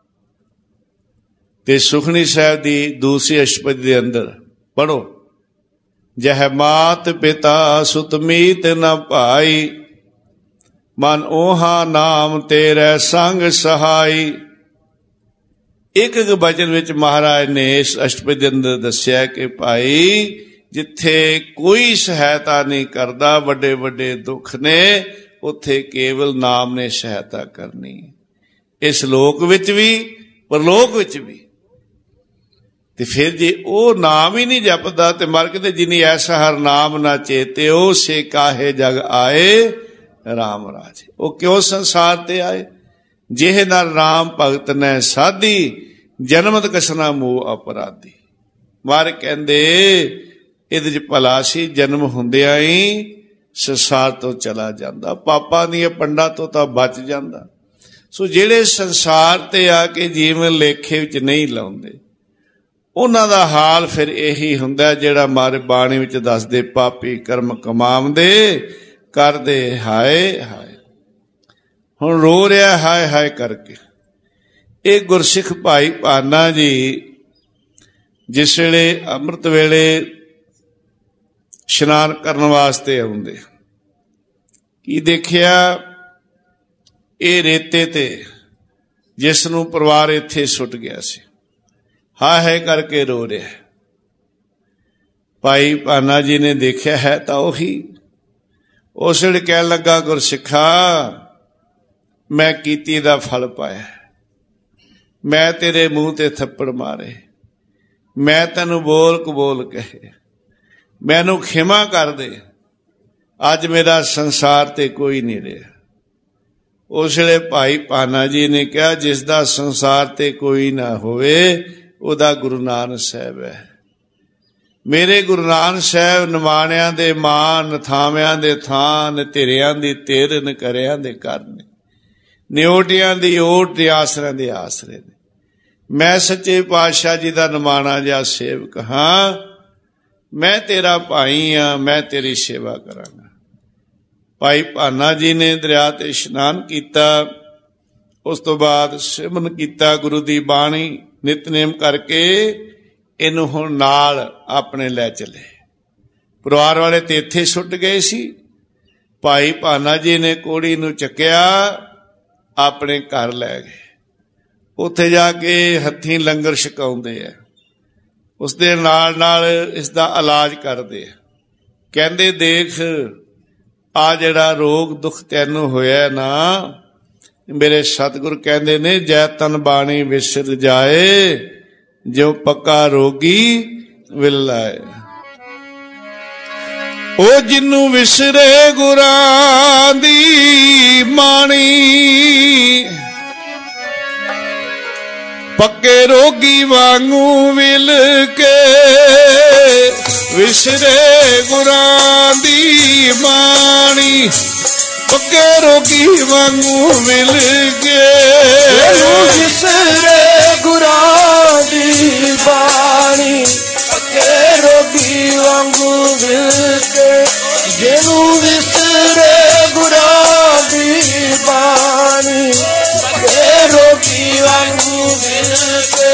Speaker 1: ਤੇ ਸੁਖਮਨੀ ਸਾਹਿਬ ਦੀ ਦੂਸਰੀ ਅਸ਼ਟਪਦੀ ਦੇ ਅੰਦਰ ਪੜ੍ਹੋ, ਜਹ ਮਾਤ ਪਿਤਾ ਸੁਤ ਮੀਤ ਨ ਭਾਈ, ਮਨ ਓਹਾ ਨਾਮ ਤੇਰੇ ਸੰਗ ਸਹਾਈ। ਇੱਕ ਇੱਕ ਬਚਨ ਵਿੱਚ ਮਹਾਰਾਜ ਨੇ ਇਸ ਅਸ਼ਟਪਦੀ ਦੇ ਅੰਦਰ ਦੱਸਿਆ ਕਿ ਭਾਈ ਜਿੱਥੇ ਕੋਈ ਸਹਾਇਤਾ ਨਹੀਂ ਕਰਦਾ, ਵੱਡੇ ਵੱਡੇ ਦੁੱਖ ਨੇ, ਉੱਥੇ ਕੇਵਲ ਨਾਮ ਨੇ ਸਹਾਇਤਾ ਕਰਨੀ, ਇਸ ਲੋਕ ਵਿੱਚ ਵੀ ਪਰਲੋਕ ਵਿੱਚ ਵੀ। ਤੇ ਫਿਰ ਜੇ ਉਹ ਨਾਮ ਹੀ ਨਹੀਂ ਜਪਦਾ ਤੇ ਮਰ ਕੇ, ਜਿਨੀ ਐਸਾ ਹਰ ਨਾਮ ਨਾ ਚੇਤਿਓ, ਸੇ ਕਾਹੇ ਜਗ ਆਏ ਰਾਮ ਰਾਜੇ। ਉਹ ਕਿਉਂ ਸੰਸਾਰ ਤੇ ਆਏ? ਜਿਹ ਨਰ ਰਾਮ ਭਗਤ ਨੇ ਸਾਧੀ, ਜਨਮਤ ਕਸਨਾ ਮੋਹ ਅਪਰਾਧੀ। ਮਰ ਕਹਿੰਦੇ ਇਹਦੇ ਚ ਭਲਾ ਸੀ, ਜਨਮ ਹੁੰਦਿਆਂ ਹੀ ਸੰਸਾਰ ਤੋਂ ਚਲਾ ਜਾਂਦਾ, ਪਾਪਾਂ ਦੀਆਂ ਪੰਡਾਂ ਤੋਂ ਤਾਂ ਬਚ ਜਾਂਦਾ। ਸੋ ਜਿਹੜੇ ਸੰਸਾਰ ਤੇ ਆ ਕੇ ਜੀਵਨ ਲੇਖੇ ਵਿੱਚ ਨਹੀਂ ਲਾਉਂਦੇ, ਉਹਨਾਂ ਦਾ ਹਾਲ ਫਿਰ ਇਹੀ ਹੁੰਦਾ ਜਿਹੜਾ ਮਾਰੇ ਬਾਣੀ ਵਿੱਚ ਦੱਸਦੇ, ਪਾਪੀ ਕਰਮ ਕਮਾਉਂਦੇ ਕਰਦੇ ਹਾਏ ਹਾਏ। ਹੁਣ ਰੋ ਰਿਹਾ ਹਾਏ ਹਾਏ ਕਰਕੇ। ਇਹ ਗੁਰਸਿੱਖ ਭਾਈ ਭਾਨਾ ਜੀ ਜਿਸ ਵੇਲੇ ਅੰਮ੍ਰਿਤ ਵੇਲੇ ਇਸ਼ਨਾਨ ਕਰਨ ਵਾਸਤੇ ਆਉਂਦੇ, ਕੀ ਦੇਖਿਆ? ਇਹ ਰੇਤੇ ਤੇ ਜਿਸ ਨੂੰ ਪਰਿਵਾਰ ਇੱਥੇ ਸੁੱਟ ਗਿਆ ਸੀ, ਹਾਏ ਹਾਏ ਕਰਕੇ ਰੋ ਰਿਹਾ। ਭਾਈ ਭਾਨਾ ਜੀ ਨੇ ਦੇਖਿਆ ਹੈ ਤਾਂ ਉਹੀ। ਉਸ ਵੇਲੇ ਕਹਿਣ ਲੱਗਾ, ਗੁਰਸਿੱਖਾ ਮੈਂ ਕੀਤੀ ਦਾ ਫਲ ਪਾਇਆ, ਮੈਂ ਤੇਰੇ ਮੂੰਹ ਤੇ ਥੱਪੜ ਮਾਰੇ, ਮੈਂ ਤੈਨੂੰ ਬੋਲ ਕਬੋਲ ਕਹੇ, ਮੈਨੂੰ ਖਿਮਾ ਕਰ ਦੇ, ਅੱਜ ਮੇਰਾ ਸੰਸਾਰ ਤੇ ਕੋਈ ਨਹੀਂ ਰਿਹਾ। ਉਸ ਵੇਲੇ ਭਾਈ ਭਾਨਾ ਜੀ ਨੇ ਕਿਹਾ, ਜਿਸ ਦਾ ਸੰਸਾਰ ਤੇ ਕੋਈ ਨਾ ਹੋਵੇ ਉਹਦਾ ਗੁਰੂ ਨਾਨਕ ਸਾਹਿਬ ਹੈ। ਮੇਰੇ ਗੁਰੂ ਨਾਨਕ ਸਾਹਿਬ ਨਿਮਾਣਿਆਂ ਦੇ ਮਾਨ, ਨਥਾਵਿਆਂ ਦੇ ਥਾਂ, ਨਤੇਰਿਆਂ ਦੀ ਤੇਰ, ਨਕਰਿਆਂ ਦੇ ਕਰ ਨੇ, ਨਿਓਟਿਆਂ ਦੀ ਓਟ ਤੇ ਆਸਰਿਆਂ ਦੇ ਆਸਰੇ ਨੇ। ਮੈਂ ਸੱਚੇ ਪਾਤਸ਼ਾਹ ਜੀ ਦਾ ਨਿਮਾਣਾ ਜਿਹਾ ਸੇਵਕ ਹਾਂ, ਮੈਂ ਤੇਰਾ ਭਾਈ ਹਾਂ, ਮੈਂ ਤੇਰੀ ਸੇਵਾ ਕਰਾਂਗਾ। ਭਾਈ ਭਾਨਾ ਜੀ ਨੇ ਦਰਿਆ ਤੇ ਇਸ਼ਨਾਨ ਕੀਤਾ, ਉਸ ਤੋਂ ਬਾਅਦ ਸਿਮਰਨ ਕੀਤਾ ਗੁਰੂ ਦੀ ਬਾਣੀ, ਨਿਤਨੇਮ ਕਰਕੇ ਇਹਨੂੰ ਹੁਣ ਨਾਲ ਆਪਣੇ ਲੈ ਚਲੇ। ਪਰਿਵਾਰ ਵਾਲੇ ਤੇ ਇੱਥੇ ਸੁੱਟ ਗਏ ਸੀ, ਭਾਈ ਭਾਨਾ ਜੀ ਨੇ ਕੋੜੀ ਨੂੰ ਚੱਕਿਆ, ਆਪਣੇ ਘਰ ਲੈ ਗਏ। ਉੱਥੇ ਜਾ ਕੇ ਹੱਥੀਂ ਲੰਗਰ ਛਕਾਉਂਦੇ ਆ, ਉਸ ਦੇ ਨਾਲ ਨਾਲ ਇਸ ਦਾ ਇਲਾਜ ਕਰਦੇ ਆ। ਕਹਿੰਦੇ ਦੇਖ ਆ ਜਿਹੜਾ ਰੋਗ ਦੁੱਖ ਤੈਨੂੰ ਹੋਇਆ ਨਾ, ਮੇਰੇ ਸਤਿਗੁਰ ਕਹਿੰਦੇ ਨੇ, ਜੈ ਤਨ ਬਾਣੀ ਵਿਸਰ ਜਾਏ, ਜਿਉ ਪੱਕਾ ਰੋਗੀ ਵਿਲਾਏ। ਉਹ ਜਿਹਨੂੰ ਵਿਸਰੇ ਗੁਰਾਂ ਦੀ ਬਾਣੀ, ਪੱਕੇ ਰੋਗੀ ਵਾਂਗੂ ਵਿਲ ਕੇ, ਵਿਸਰੇ ਗੁਰਾਂ ਦੀ ਬਾਣੀ, ਪੱਕੇ ਰੋਗੀ ਵਾਂਗੂ ਮਿਲ ਗਏ।
Speaker 2: ਵਿਸਰੇ ਗੁਰਾਂ ਦੀ ਬਾਣੀ, ਪੱਕੇ ਰੋਗੀ ਵਾਂਗੂ ਮਿਲ ਕੇ, ਜਿਹਨੂੰ ਵਿਸਰੇ ਗੁਰਾਂ ਦੀ ਬਾਣੀ, ਪੱਕੇ ਰੋਗੀ ਵਾਂਗੂ ਮਿਲ ਕੇ।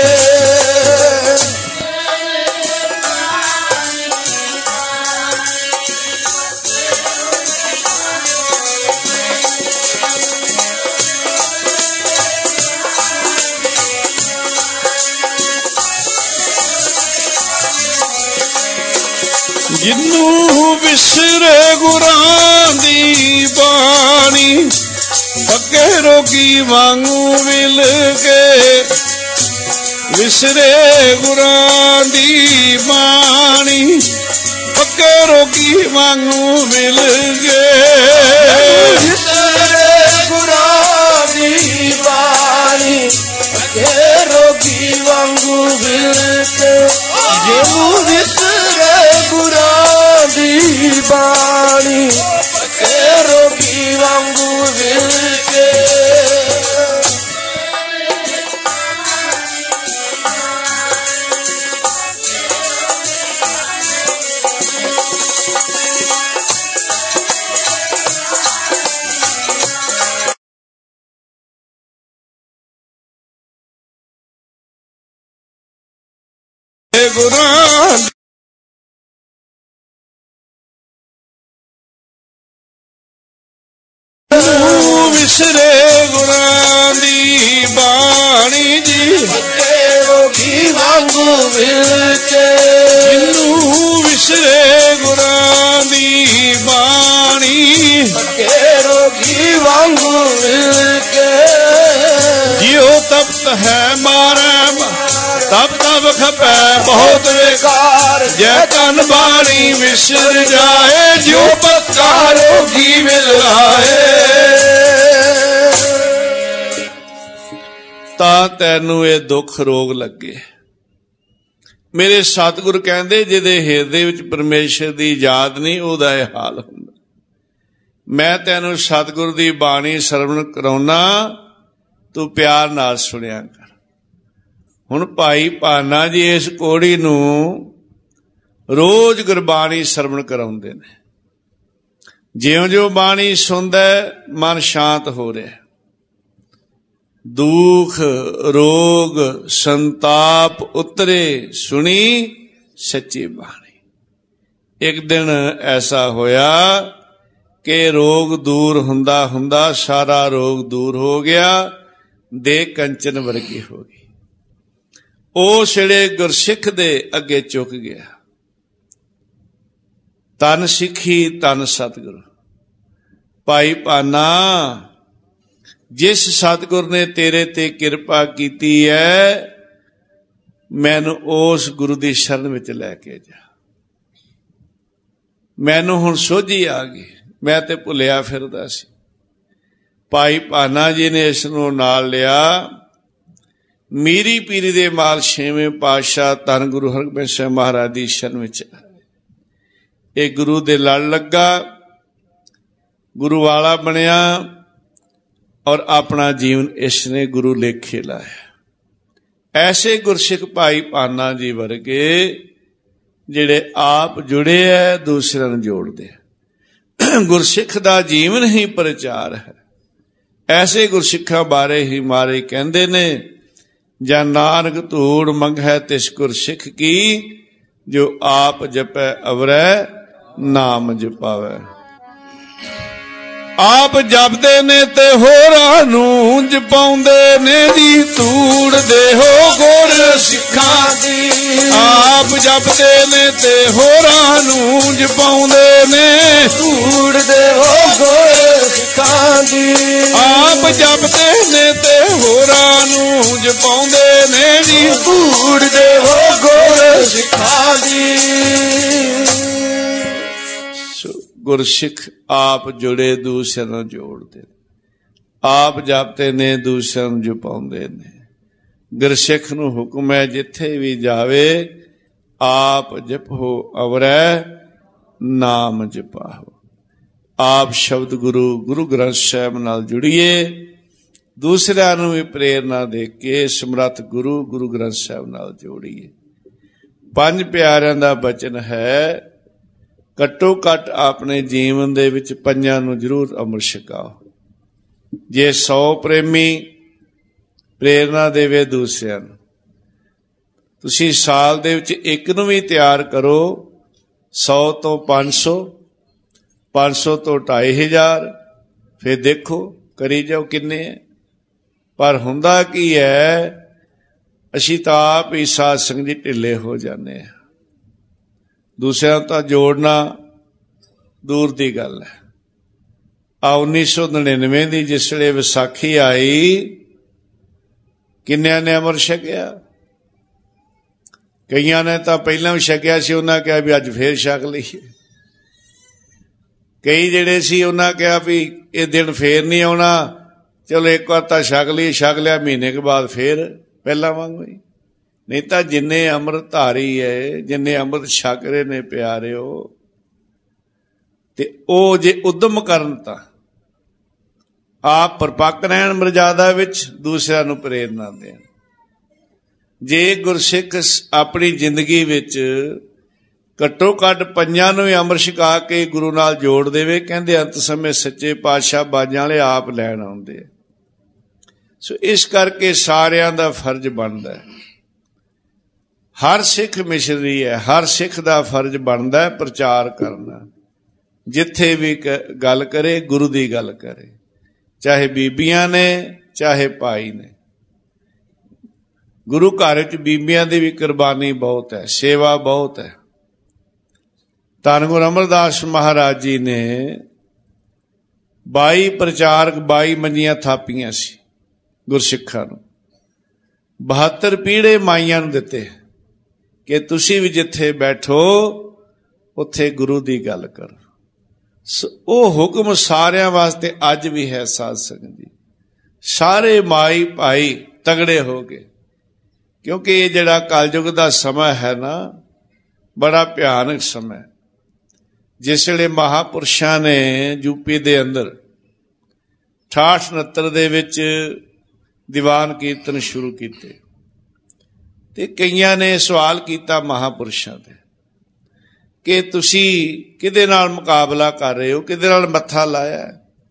Speaker 1: ਜਿਹਨੂੰ ਵਿਸਰੇ ਗੁਰਾਂ ਦੀ ਬਾਣੀ, ਪੱਕੇ ਰੋਗੀ ਵਾਂਗੂ ਮਿਲ ਕੇ, ਵਿਸਰੇ ਗੁਰਾਂ ਦੀ ਬਾਣੀ, ਪੱਕੇ ਰੋਗੀ ਵਾਂਗੂ ਮਿਲ ਗਏ।
Speaker 2: ਵਿਸਰੇ ਗੁਰਾਂ ਦੀ ਬਾਣੀ, ਪੱਕੇ ਰੋਗੀ ਵਾਂਗੂ ਮਿਲ ਕੇ, ਜਿਹਨੂੰ ਵਿਸਰੇ ਗੁਰਾਂ ਦੀ ਬਾਣੀ, ਪੱਕੇ ਰੋਗੀ ਵਾਂਗੂ ਵਿਲ ਕੇ ਗੁਰਾਂ ਨੂੰ ਵਿਸਰੇ ਗੁਰਾਂ ਦੀ ਬਾਣੀ ਜੀ ਪੱਕੇ ਰੋਗੀ ਵਾਂਗੂ ਵਿਲ ਕੇ ਜਿਹਨੂੰ ਵਿਸਰੇ ਗੁਰਾਂ ਦੀ ਬਾਣੀ ਪੱਕੇ ਰੋਗੀ ਵਾਂਗੂ ਵਿਲ ਕੇ ਜਿਉ ਤਪਤ ਹੈ ਮਾਰੇ ਤਬ ਤਬ ਖਪੈ ਬਹੁਤ ਵੇਕਾਰ ਜੈ ਤਨ ਬਾਣੀ ਵਿਸਰ ਜਾਏ ਜਿਉ ਪੱਕਾ ਰੋਗੀ ਮਿਲ ਆਏ
Speaker 1: ਤਾਂ ਤੈਨੂੰ ਇਹ ਦੁੱਖ ਰੋਗ ਲੱਗੇ। ਮੇਰੇ ਸਤਿਗੁਰ ਕਹਿੰਦੇ ਜਿਹਦੇ ਹਿਰਦੇ ਵਿੱਚ ਪਰਮੇਸ਼ਰ ਦੀ ਯਾਦ ਨਹੀਂ ਉਹਦਾ ਇਹ ਹਾਲ ਹੁੰਦਾ। ਮੈਂ ਤੈਨੂੰ ਸਤਿਗੁਰ ਦੀ ਬਾਣੀ ਸਰਵਣ ਕਰਾਉਣਾ, ਤੂੰ ਪਿਆਰ ਨਾਲ ਸੁਣਿਆ ਕਰ। ਹੁਣ ਭਾਈ ਭਾਨਾ ਜੀ ਇਸ ਕੋੜੀ ਨੂੰ ਰੋਜ਼ ਗੁਰਬਾਣੀ ਸਰਵਣ ਕਰਾਉਂਦੇ ਨੇ। ਜਿਉਂ ਜਿਉਂ ਬਾਣੀ ਸੁਣਦਾ ਮਨ ਸ਼ਾਂਤ ਹੋ ਰਿਹਾ। ਦੁੱਖ ਰੋਗ ਸੰਤਾਪ ਉਤਰੇ ਸੁਣੀ ਸੱਚੀ ਬਾਣੀ। ਇੱਕ ਦਿਨ ਐਸਾ ਹੋਇਆ ਕਿ ਰੋਗ ਦੂਰ ਹੁੰਦਾ ਹੁੰਦਾ ਸਾਰਾ ਰੋਗ ਦੂਰ ਹੋ ਗਿਆ, ਦੇ ਕੰਚਨ ਵਰਗੀ ਹੋ ਗਈ। ਉਹ ਜਿਹੜੇ ਗੁਰਸਿੱਖ ਦੇ ਅੱਗੇ ਝੁਕ ਗਿਆ। ਤਨ ਸਿੱਖੀ ਤਨ ਸਤਿਗੁਰ। ਭਾਈ ਭਾਨਾ, ਜਿਸ ਸਤਿਗੁਰ ਨੇ ਤੇਰੇ ਤੇ ਕਿਰਪਾ ਕੀਤੀ ਹੈ, ਮੈਨੂੰ ਉਸ ਗੁਰੂ ਦੀ ਸ਼ਰਨ ਵਿੱਚ ਲੈ ਕੇ ਜਾ। ਮੈਨੂੰ ਹੁਣ ਸੋਝੀ ਆ ਗਈ, ਮੈਂ ਤੇ ਭੁੱਲਿਆ ਫਿਰਦਾ ਸੀ। ਭਾਈ ਭਾਨਾ ਜੀ ਨੇ ਇਸ ਨੂੰ ਨਾਲ ਲਿਆ। ਮੀਰੀ ਪੀਰੀ ਦੇ ਮਾਲ ਛੇਵੇਂ ਪਾਤਸ਼ਾਹ ਧੰਨ ਗੁਰੂ ਹਰਗੋਬਿੰਦ ਸਾਹਿਬ ਮਹਾਰਾਜ ਦੀ ਸ਼ਰਨ ਵਿੱਚ ਇਹ ਗੁਰੂ ਦੇ ਲੜ ਲੱਗਾ, ਗੁਰੂ ਵਾਲਾ ਬਣਿਆ ਔਰ ਆਪਣਾ ਜੀਵਨ ਇਸ ਨੇ ਗੁਰੂ ਲੇਖੇ ਲਾਇਆ। ਐਸੇ ਗੁਰਸਿੱਖ ਭਾਈ ਭਾਨਾ ਜੀ ਵਰਗੇ ਜਿਹੜੇ ਆਪ ਜੁੜੇ ਹੈ, ਦੂਸਰਿਆਂ ਨੂੰ ਜੋੜਦੇ। ਗੁਰਸਿੱਖ ਦਾ ਜੀਵਨ ਹੀ ਪ੍ਰਚਾਰ ਹੈ। ਐਸੇ ਗੁਰਸਿੱਖਾਂ ਬਾਰੇ ਹੀ ਮਾਰੇ ਕਹਿੰਦੇ ਨੇ, ਜਾਂ ਨਾਨਕ ਧੂੜ ਮੰਗੈ ਤਿਸ ਗੁਰਸਿੱਖ ਕੀ, ਜੋ ਆਪ ਜਪੈ ਅਵਰੈ ਨਾਮ ਜਪਾਵੈ। ਆਪ ਜਪਦੇ ਨੇ ਤੇ ਹੋਰਾਂ ਨੂੰ ਜਪਾਉਂਦੇ ਨੇ ਜੀ, ਧੂੜ ਦੇਹੋ ਗੁਰ ਸਿੱਖਾਂ ਦੀ। ਆਪ ਜਪਦੇ ਨੇ ਤੇ ਹੋਰਾਂ ਨੂੰ ਜਪਾਉਂਦੇ ਨੇ,
Speaker 2: ਧੂੜ ਦੇਹੋ ਗੁਰ ਸਿੱਖਾਂ ਦੀ।
Speaker 1: ਆਪ ਜਪਦੇ ਨੇ ਤੇ ਹੋਰਾਂ ਨੂੰ ਜਪਾਉਂਦੇ ਨੇ ਜੀ,
Speaker 2: ਧੂੜ ਦੇਹੋ ਗੁਰ ਸਿੱਖਾਂ ਦੀ।
Speaker 1: ਗੁਰਸਿੱਖ ਆਪ ਜੁੜੇ, ਦੂਸਰਿਆਂ ਨੂੰ ਜੋੜਦੇ। ਆਪ ਜਪਦੇ ਨੇ, ਦੂਸਰਿਆਂ ਨੂੰ ਜਪਾਉਂਦੇ ਨੇ। ਗੁਰਸਿੱਖ ਨੂੰ ਹੁਕਮ ਹੈ ਜਿੱਥੇ ਵੀ ਜਾਵੇ, ਆਪ ਜਪੋ ਅਵਰੈ ਨਾਮ ਜਪਾਓ। ਆਪ ਸ਼ਬਦ ਗੁਰੂ ਗੁਰੂ ਗ੍ਰੰਥ ਸਾਹਿਬ ਨਾਲ ਜੁੜੀਏ, ਦੂਸਰਿਆਂ ਨੂੰ ਵੀ ਪ੍ਰੇਰਨਾ ਦੇ ਕੇ ਸਮਰੱਥ ਗੁਰੂ ਗੁਰੂ ਗ੍ਰੰਥ ਸਾਹਿਬ ਨਾਲ ਜੋੜੀਏ। ਪੰਜ ਪਿਆਰਿਆਂ ਦਾ ਬਚਨ ਹੈ, ਘੱਟੋ ਘੱਟ ਆਪਣੇ ਜੀਵਨ ਦੇ ਵਿੱਚ ਪੰਜਾਂ ਨੂੰ ਜ਼ਰੂਰ ਅੰਮ੍ਰਿਤ ਛਕਾਓ। ਜੇ ਸੌ ਪ੍ਰੇਮੀ ਪ੍ਰੇਰਨਾ ਦੇਵੇ ਦੂਸਰਿਆਂ ਨੂੰ, ਤੁਸੀਂ ਸਾਲ ਦੇ ਵਿੱਚ ਇੱਕ ਨੂੰ ਵੀ ਤਿਆਰ ਕਰੋ। ਸੌ ਤੋਂ ਪੰਜ ਸੌ, ਪੰਜ ਸੌ ਤੋਂ ਢਾਈ ਹਜ਼ਾਰ, ਫਿਰ ਦੇਖੋ ਕਰੀ ਜਾਓ ਕਿੰਨੇ ਹੈ। ਪਰ ਹੁੰਦਾ ਕੀ ਹੈ, ਅਸੀਂ ਤਾਂ ਆਪ ਹੀ ਸਾਧ ਸੰਗਤ ਜੀ ਢਿੱਲੇ ਹੋ ਜਾਂਦੇ ਹਾਂ। ਦੂਸਰਿਆਂ ਤਾਂ ਜੋੜਨਾ ਦੂਰ ਦੀ ਗੱਲ ਹੈ। ਆ ਉੱਨੀ ਸੌ ਨੜਿਨਵੇਂ ਦੀ ਜਿਸ ਵੇਲੇ ਵਿਸਾਖੀ ਆਈ, ਕਿੰਨਿਆਂ ਨੇ ਅੰਮ੍ਰਿਤ ਛਕਿਆ? ਕਈਆਂ ਨੇ ਤਾਂ ਪਹਿਲਾਂ ਵੀ ਛਕਿਆ ਸੀ, ਉਹਨਾਂ ਕਿਹਾ ਵੀ ਅੱਜ ਫੇਰ ਛਕ ਲਈਏ। ਕਈ ਜਿਹੜੇ ਸੀ ਉਹਨਾਂ ਕਿਹਾ ਵੀ ਇਹ ਦਿਨ ਫੇਰ ਨਹੀਂ ਆਉਣਾ, ਚਲੋ ਇੱਕ ਵਾਰ ਤਾਂ ਛਕ ਲਈ, ਛਕ ਲਿਆ, ਮਹੀਨੇ ਕੇ ਬਾਅਦ ਫੇਰ ਪਹਿਲਾਂ ਵਾਂਗੂ ਹੀ। ਨਹੀਂ ਤਾਂ ਜਿੰਨੇ ਅੰਮ੍ਰਿਤ ਧਾਰੀ ਹੈ, ਜਿੰਨੇ ਅੰਮ੍ਰਿਤ ਛਕ ਰਹੇ ਨੇ ਪਿਆਰਿਓ, ਤੇ ਉਹ ਜੇ ਉਦਮ ਕਰਨ ਤਾਂ ਆਪ ਪਰਪੱਕ ਰਹਿਣ ਮਰਜ਼ਾਦਾ ਵਿੱਚ, ਦੂਸਰਿਆਂ ਨੂੰ ਪ੍ਰੇਰਨਾ ਦੇਣ। ਜੇ ਗੁਰਸਿੱਖ ਆਪਣੀ ਜ਼ਿੰਦਗੀ ਵਿੱਚ ਘੱਟੋ ਘੱਟ ਪੰਜਾਂ ਨੂੰ ਵੀ ਅੰਮ੍ਰਿਤ ਛਕਾ ਕੇ ਗੁਰੂ ਨਾਲ ਜੋੜ ਦੇਵੇ, ਕਹਿੰਦੇ ਅੰਤ ਸਮੇਂ ਸੱਚੇ ਪਾਤਸ਼ਾਹ ਬਾਜਾਂ ਵਾਲੇ ਆਪ ਲੈਣ ਆਉਂਦੇ ਆ। ਸੋ ਇਸ ਕਰਕੇ ਸਾਰਿਆਂ ਦਾ ਫਰਜ਼ ਬਣਦਾ ਹੈ, ਹਰ ਸਿੱਖ ਮਿਸ਼ਨਰੀ ਹੈ, ਹਰ ਸਿੱਖ ਦਾ ਫਰਜ਼ ਬਣਦਾ ਹੈ ਪ੍ਰਚਾਰ ਕਰਨਾ। ਜਿੱਥੇ ਵੀ ਗੱਲ ਕਰੇ ਗੁਰੂ ਦੀ ਗੱਲ ਕਰੇ, ਚਾਹੇ ਬੀਬੀਆਂ ਨੇ ਚਾਹੇ ਭਾਈ ਨੇ। ਗੁਰੂ ਘਰ ਵਿੱਚ ਬੀਬੀਆਂ ਦੀ ਵੀ ਕੁਰਬਾਨੀ ਬਹੁਤ ਹੈ, ਸੇਵਾ ਬਹੁਤ ਹੈ। ਧੰਨ ਗੁਰੂ ਅਮਰਦਾਸ ਮਹਾਰਾਜ ਜੀ ਨੇ ਬਾਈ ਪ੍ਰਚਾਰਕ ਬਾਈ ਮੰਜੀਆਂ ਥਾਪੀਆਂ ਸੀ ਗੁਰਸਿੱਖਾਂ ਨੂੰ, ਬਹੱਤਰ ਪੀੜੇ ਮਾਈਆਂ ਨੂੰ ਦਿੱਤੇ ਕਿ ਤੁਸੀਂ ਵੀ ਜਿੱਥੇ ਬੈਠੋ ਉੱਥੇ ਗੁਰੂ ਦੀ ਗੱਲ ਕਰੋ। ਉਹ ਹੁਕਮ ਸਾਰਿਆਂ ਵਾਸਤੇ ਅੱਜ ਵੀ ਹੈ ਸਾਧ ਸੰਗਤ ਜੀ। ਸਾਰੇ ਮਾਈ ਭਾਈ ਤਗੜੇ ਹੋ ਗਏ, ਕਿਉਂਕਿ ਇਹ ਜਿਹੜਾ ਕਲਯੁਗ ਦਾ ਸਮਾਂ ਹੈ ਨਾ, ਬੜਾ ਭਿਆਨਕ ਸਮਾਂ। ਜਿਸ ਵੇਲੇ ਮਹਾਂਪੁਰਸ਼ਾਂ ਨੇ ਯੂਪੀ ਦੇ ਅੰਦਰ ਅਠਾਹਠ ਉਣੱਤਰ ਦੇ ਵਿੱਚ ਦੀਵਾਨ ਕੀਰਤਨ ਸ਼ੁਰੂ ਕੀਤੇ, ਤੇ ਕਈਆਂ ਨੇ ਸਵਾਲ ਕੀਤਾ ਮਹਾਂਪੁਰਸ਼ਾਂ ਦੇ ਕਿ ਤੁਸੀਂ ਕਿਹਦੇ ਨਾਲ ਮੁਕਾਬਲਾ ਕਰ ਰਹੇ ਹੋ, ਕਿਹਦੇ ਨਾਲ ਮੱਥਾ ਲਾਇਆ?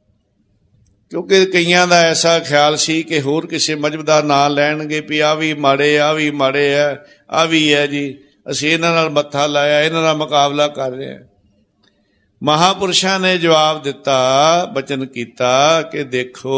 Speaker 1: ਕਿਉਂਕਿ ਕਈਆਂ ਦਾ ਐਸਾ ਖਿਆਲ ਸੀ ਕਿ ਹੋਰ ਕਿਸੇ ਮਜ਼ਹਬ ਦਾ ਨਾਂ ਲੈਣਗੇ ਵੀ ਆਹ ਵੀ ਮਾੜੇ, ਆਹ ਵੀ ਮਾੜੇ ਹੈ, ਆਹ ਵੀ ਹੈ ਜੀ, ਅਸੀਂ ਇਹਨਾਂ ਨਾਲ ਮੱਥਾ ਲਾਇਆ, ਇਹਨਾਂ ਨਾਲ ਮੁਕਾਬਲਾ ਕਰ ਰਹੇ ਹਾਂ। ਮਹਾਂਪੁਰਸ਼ਾਂ ਨੇ ਜਵਾਬ ਦਿੱਤਾ, ਬਚਨ ਕੀਤਾ ਕਿ ਦੇਖੋ,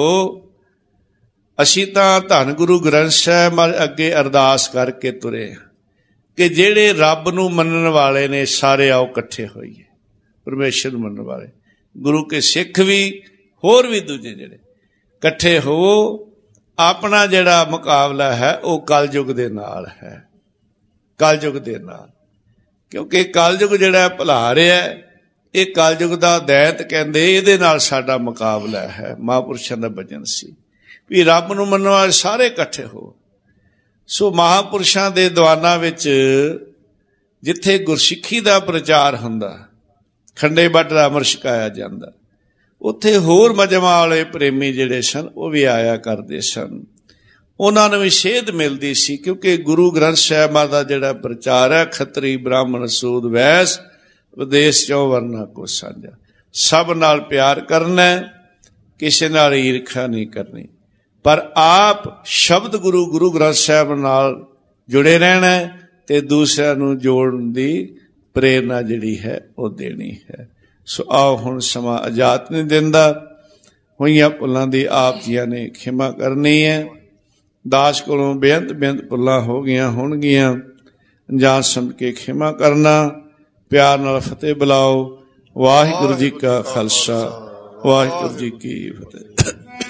Speaker 1: ਅਸੀਂ ਤਾਂ ਧੰਨ ਗੁਰੂ ਗ੍ਰੰਥ ਸਾਹਿਬ ਅੱਗੇ ਅਰਦਾਸ ਕਰਕੇ ਤੁਰੇ ਕਿ ਜਿਹੜੇ ਰੱਬ ਨੂੰ ਮੰਨਣ ਵਾਲੇ ਨੇ ਸਾਰੇ ਆਓ ਇਕੱਠੇ ਹੋਈਏ, ਪਰਮੇਸ਼ਰ ਨੂੰ ਮੰਨਣ ਵਾਲੇ ਗੁਰੂ ਕੇ ਸਿੱਖ ਵੀ ਹੋਰ ਵੀ ਦੂਜੇ ਜਿਹੜੇ ਇਕੱਠੇ ਹੋਵੋ। ਆਪਣਾ ਜਿਹੜਾ ਮੁਕਾਬਲਾ ਹੈ ਉਹ ਕਲਯੁਗ ਦੇ ਨਾਲ ਹੈ, ਕਲਯੁਗ ਦੇ ਨਾਲ। ਕਿਉਂਕਿ ਕਲਯੁਗ ਜਿਹੜਾ ਭੁਲਾ ਰਿਹਾ, ਇਹ ਕਲਯੁਗ ਦਾ ਦੈਤ ਕਹਿੰਦੇ, ਇਹਦੇ ਨਾਲ ਸਾਡਾ ਮੁਕਾਬਲਾ ਹੈ। ਮਹਾਂਪੁਰਸ਼ਾਂ ਦਾ ਬਚਨ ਸੀ ਵੀ ਰੱਬ ਨੂੰ ਮੰਨਣ ਵਾਲੇ ਸਾਰੇ ਇਕੱਠੇ ਹੋ। ਸੋ ਮਹਾਂਪੁਰਸ਼ਾਂ ਦੇ ਦੀਵਾਨਾਂ ਵਿੱਚ ਜਿੱਥੇ ਗੁਰਸਿੱਖੀ ਦਾ ਪ੍ਰਚਾਰ ਹੁੰਦਾ, ਖੰਡੇ ਬਾਟ ਦਾ ਅੰਮ੍ਰਿਤ ਛਕਾਇਆ ਜਾਂਦਾ, ਉੱਥੇ ਹੋਰ ਮਜ਼੍ਹਬਾਂ ਵਾਲੇ ਪ੍ਰੇਮੀ ਜਿਹੜੇ ਸਨ ਉਹ ਵੀ ਆਇਆ ਕਰਦੇ ਸਨ। ਉਹਨਾਂ ਨੂੰ ਵੀ ਸੇਧ ਮਿਲਦੀ ਸੀ, ਕਿਉਂਕਿ ਗੁਰੂ ਗ੍ਰੰਥ ਸਾਹਿਬ ਦਾ ਜਿਹੜਾ ਪ੍ਰਚਾਰ ਹੈ, ਖੱਤਰੀ ਬ੍ਰਾਹਮਣ ਸੂਦ ਵੈਸ ਵਿਦੇਸ਼ ਚੋਂ ਵਰਨਾ ਕੋ ਸਾਂਝਾ, ਸਭ ਨਾਲ ਪਿਆਰ ਕਰਨਾ, ਕਿਸੇ ਨਾਲ ਈਰਖਾ ਨਹੀਂ ਕਰਨੀ, ਪਰ ਆਪ ਸ਼ਬਦ ਗੁਰੂ ਗੁਰੂ ਗ੍ਰੰਥ ਸਾਹਿਬ ਨਾਲ ਜੁੜੇ ਰਹਿਣਾ ਤੇ ਦੂਸਰਿਆਂ ਨੂੰ ਜੋੜਨ ਦੀ ਪ੍ਰੇਰਨਾ ਜਿਹੜੀ ਹੈ ਉਹ ਦੇਣੀ ਹੈ। ਸੋ ਆਓ ਹੁਣ ਸਮਾਂ ਇਜਾਜ਼ਤ ਨਹੀਂ ਦਿੰਦਾ, ਹੋਈਆਂ ਭੁੱਲਾਂ ਦੀ ਆਪ ਜੀਆਂ ਨੇ ਖਿਮਾ ਕਰਨੀ ਹੈ। ਦਾਸ ਕੋਲੋਂ ਬੇਅੰਤ ਬੇਅੰਤ ਭੁੱਲਾਂ ਹੋ ਗਈਆਂ ਹੋਣਗੀਆਂ, ਅਣਜਾਣ ਸਮਝ ਕੇ ਖਿਮਾ ਕਰਨਾ। ਪਿਆਰ ਨਾਲ ਫਤਿਹ ਬੁਲਾਓ। ਵਾਹਿਗੁਰੂ ਜੀ ਕਾ ਖਾਲਸਾ, ਵਾਹਿਗੁਰੂ ਜੀ ਕੀ ਫਤਿਹ।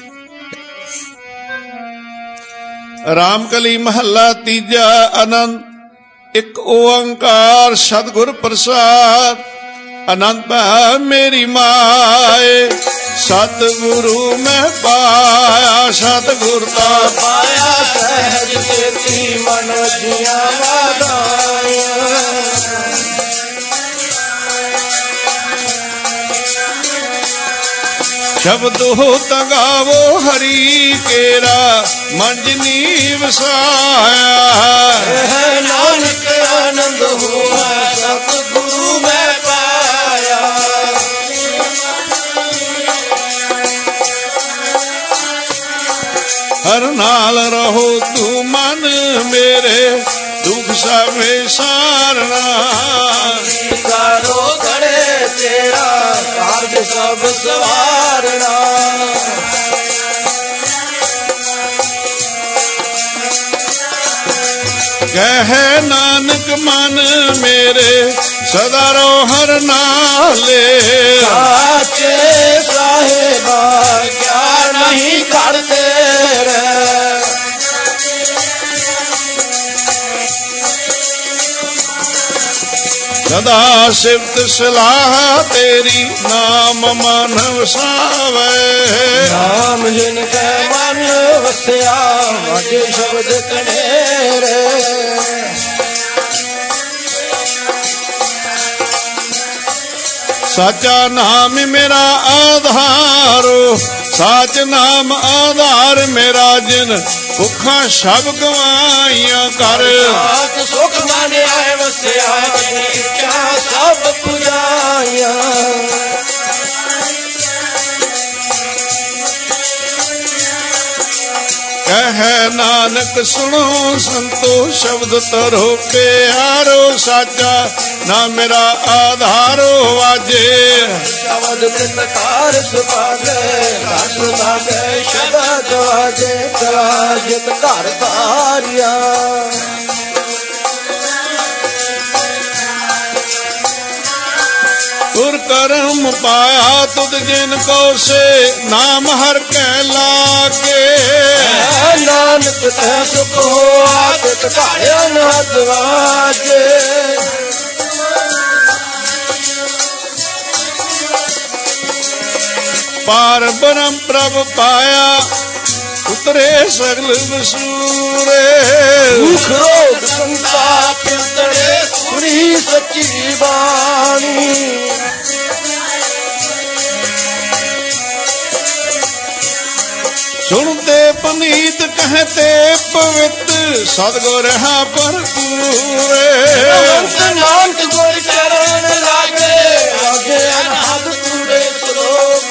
Speaker 1: ਰਾਮ ਕਲੀ ਮਹੱਲਾ ਤੀਜਾ। ਆਨੰਦ ਇੱਕ ਓੰਕਾਰ ਸਤਿਗੁਰ ਪ੍ਰਸਾਦ। ਆਨੰਦ ਪੈ ਮੇਰੀ ਮਾਏ, ਸਤਿਗੁਰੂ ਮੈਂ ਪਾਇਆ, ਸਤਿਗੁਰ ਦਾ
Speaker 2: ਪਾਇਆ ਸਹਿਜ ਤੇਤੀ ਮਨ ਜੀਆਂ ਵਾਦਾਇਆ।
Speaker 1: ਸ਼ਬਦ ਹੋ ਤਗਾਵੋ ਹਰੀ ਕੇਰਾ, ਮੰਜਨੀ ਵਸਾਇਆ।
Speaker 2: ਹੈ ਨਾਨਕ ਆਨੰਦ ਹੋਆ, ਸਤਿਗੁਰੂ ਮੈਂ ਪਾਇਆ।
Speaker 1: ਹਰ ਨਾਲ ਰਹੋ ਤੂੰ ਮਨ ਮੇਰੇ, ਦੁੱਖ ਸਭੇ ਸਾਰਣਾ।
Speaker 2: ਕਰੋ ਗੜੇ ਤੇਰਾ, ਕਾਰਜ ਸਭ ਸਵਾਰਣਾ।
Speaker 1: ਕਹੇ ਨਾਨਕ ਮਨ ਮੇਰੇ, ਸਦਾ ਰੋ ਹਰ ਨਾਲੇ।
Speaker 2: ਸਾਚੇ ਸਾਹਿਬਾ ਕਿਆ ਨਹੀਂ ਕਰਦੇ ਰੇ।
Speaker 1: ਸਦਾ ਸਿਫਤ ਸਲਾਹ ਤੇਰੀ, ਨਾਮ ਮਨ ਵਸਾਵੇ।
Speaker 2: ਨਾਮ ਜਿਨ ਕੈ ਮਨ ਵਸਿਆ, ਵਾਜੇ ਸ਼ਬਦ ਕਨੇਰੇ।
Speaker 1: ਸਾਚਾ ਨਾਮ ਮੇਰਾ ਆਧਾਰੋ, ਸਾਚ ਨਾਮ ਆਧਾਰ ਮੇਰਾ ਜਿਨ ਭੁੱਖਾਂ ਸਭ ਗਵਾਈਆਂ ਕਰ।
Speaker 2: ਸਾਚ ਸੁਖ ਮਨ ਆਏ ਵਸਿਆ ਕਿਆ ਸਭ ਪੁਜਾਈਆਂ।
Speaker 1: ਕਹਿ ਨਾਨਕ ਸੁਣੋ ਸੰਤੋ ਸ਼ਬਦ ਤਰੋ ਪਿਆਰੋ, ਸਾਚਾ ਨਾ ਮੇਰਾ ਆਧਾਰੋ ਵਾਜੇ।
Speaker 2: ਸ਼ਬਦ ਨਿਤਕਾਰ ਸੁਭਾਗੇ ਰਸ ਲਾਗੇ ਸ਼ਬਦ ਵਾਜੇ, ਜਿਤ ਘਰ ਧਾਰਿਆ।
Speaker 1: ਤੁਰ ਕਰਮ ਪਾਇਆ ਤੁਧ ਜਿਨ ਕੋ ਸੇ, ਨਾਮ ਹਰ ਕੈ ਲਾਗੇ।
Speaker 2: ਨਾਨਕ ਤੈ ਸੁਖ ਹੋਆ ਤਿਤ ਘਾੜਿਆ ਨਹਦ ਵਾਜੇ।
Speaker 1: ਪਾਰ ਬ੍ਰਹਮ ਪ੍ਰਭ ਪਾਇਆ ਉਤਰੇ ਸਗਲ ਵਸੂਰੇ।
Speaker 2: ਦੁਖ ਰੋਗ ਸੰਤਾਪ ਉਤਰੇ ਸੁਣੀ ਸੱਚੀ ਬਾਣੀ।
Speaker 1: ਸੁਣਤੇ ਪਨੀਤ ਕਹਤੇ ਪਵਿੱਤ, ਸਤਿਗੁਰ ਰਹਾ ਭਰਪੂਰੇ।
Speaker 2: ਨਾਨਕ ਗੁਰ ਚਰਨ ਲਾਗੇ ਲਾਗੇ ਅਨਹਦ ਪੂਰੇ ਸ਼ਲੋਕ।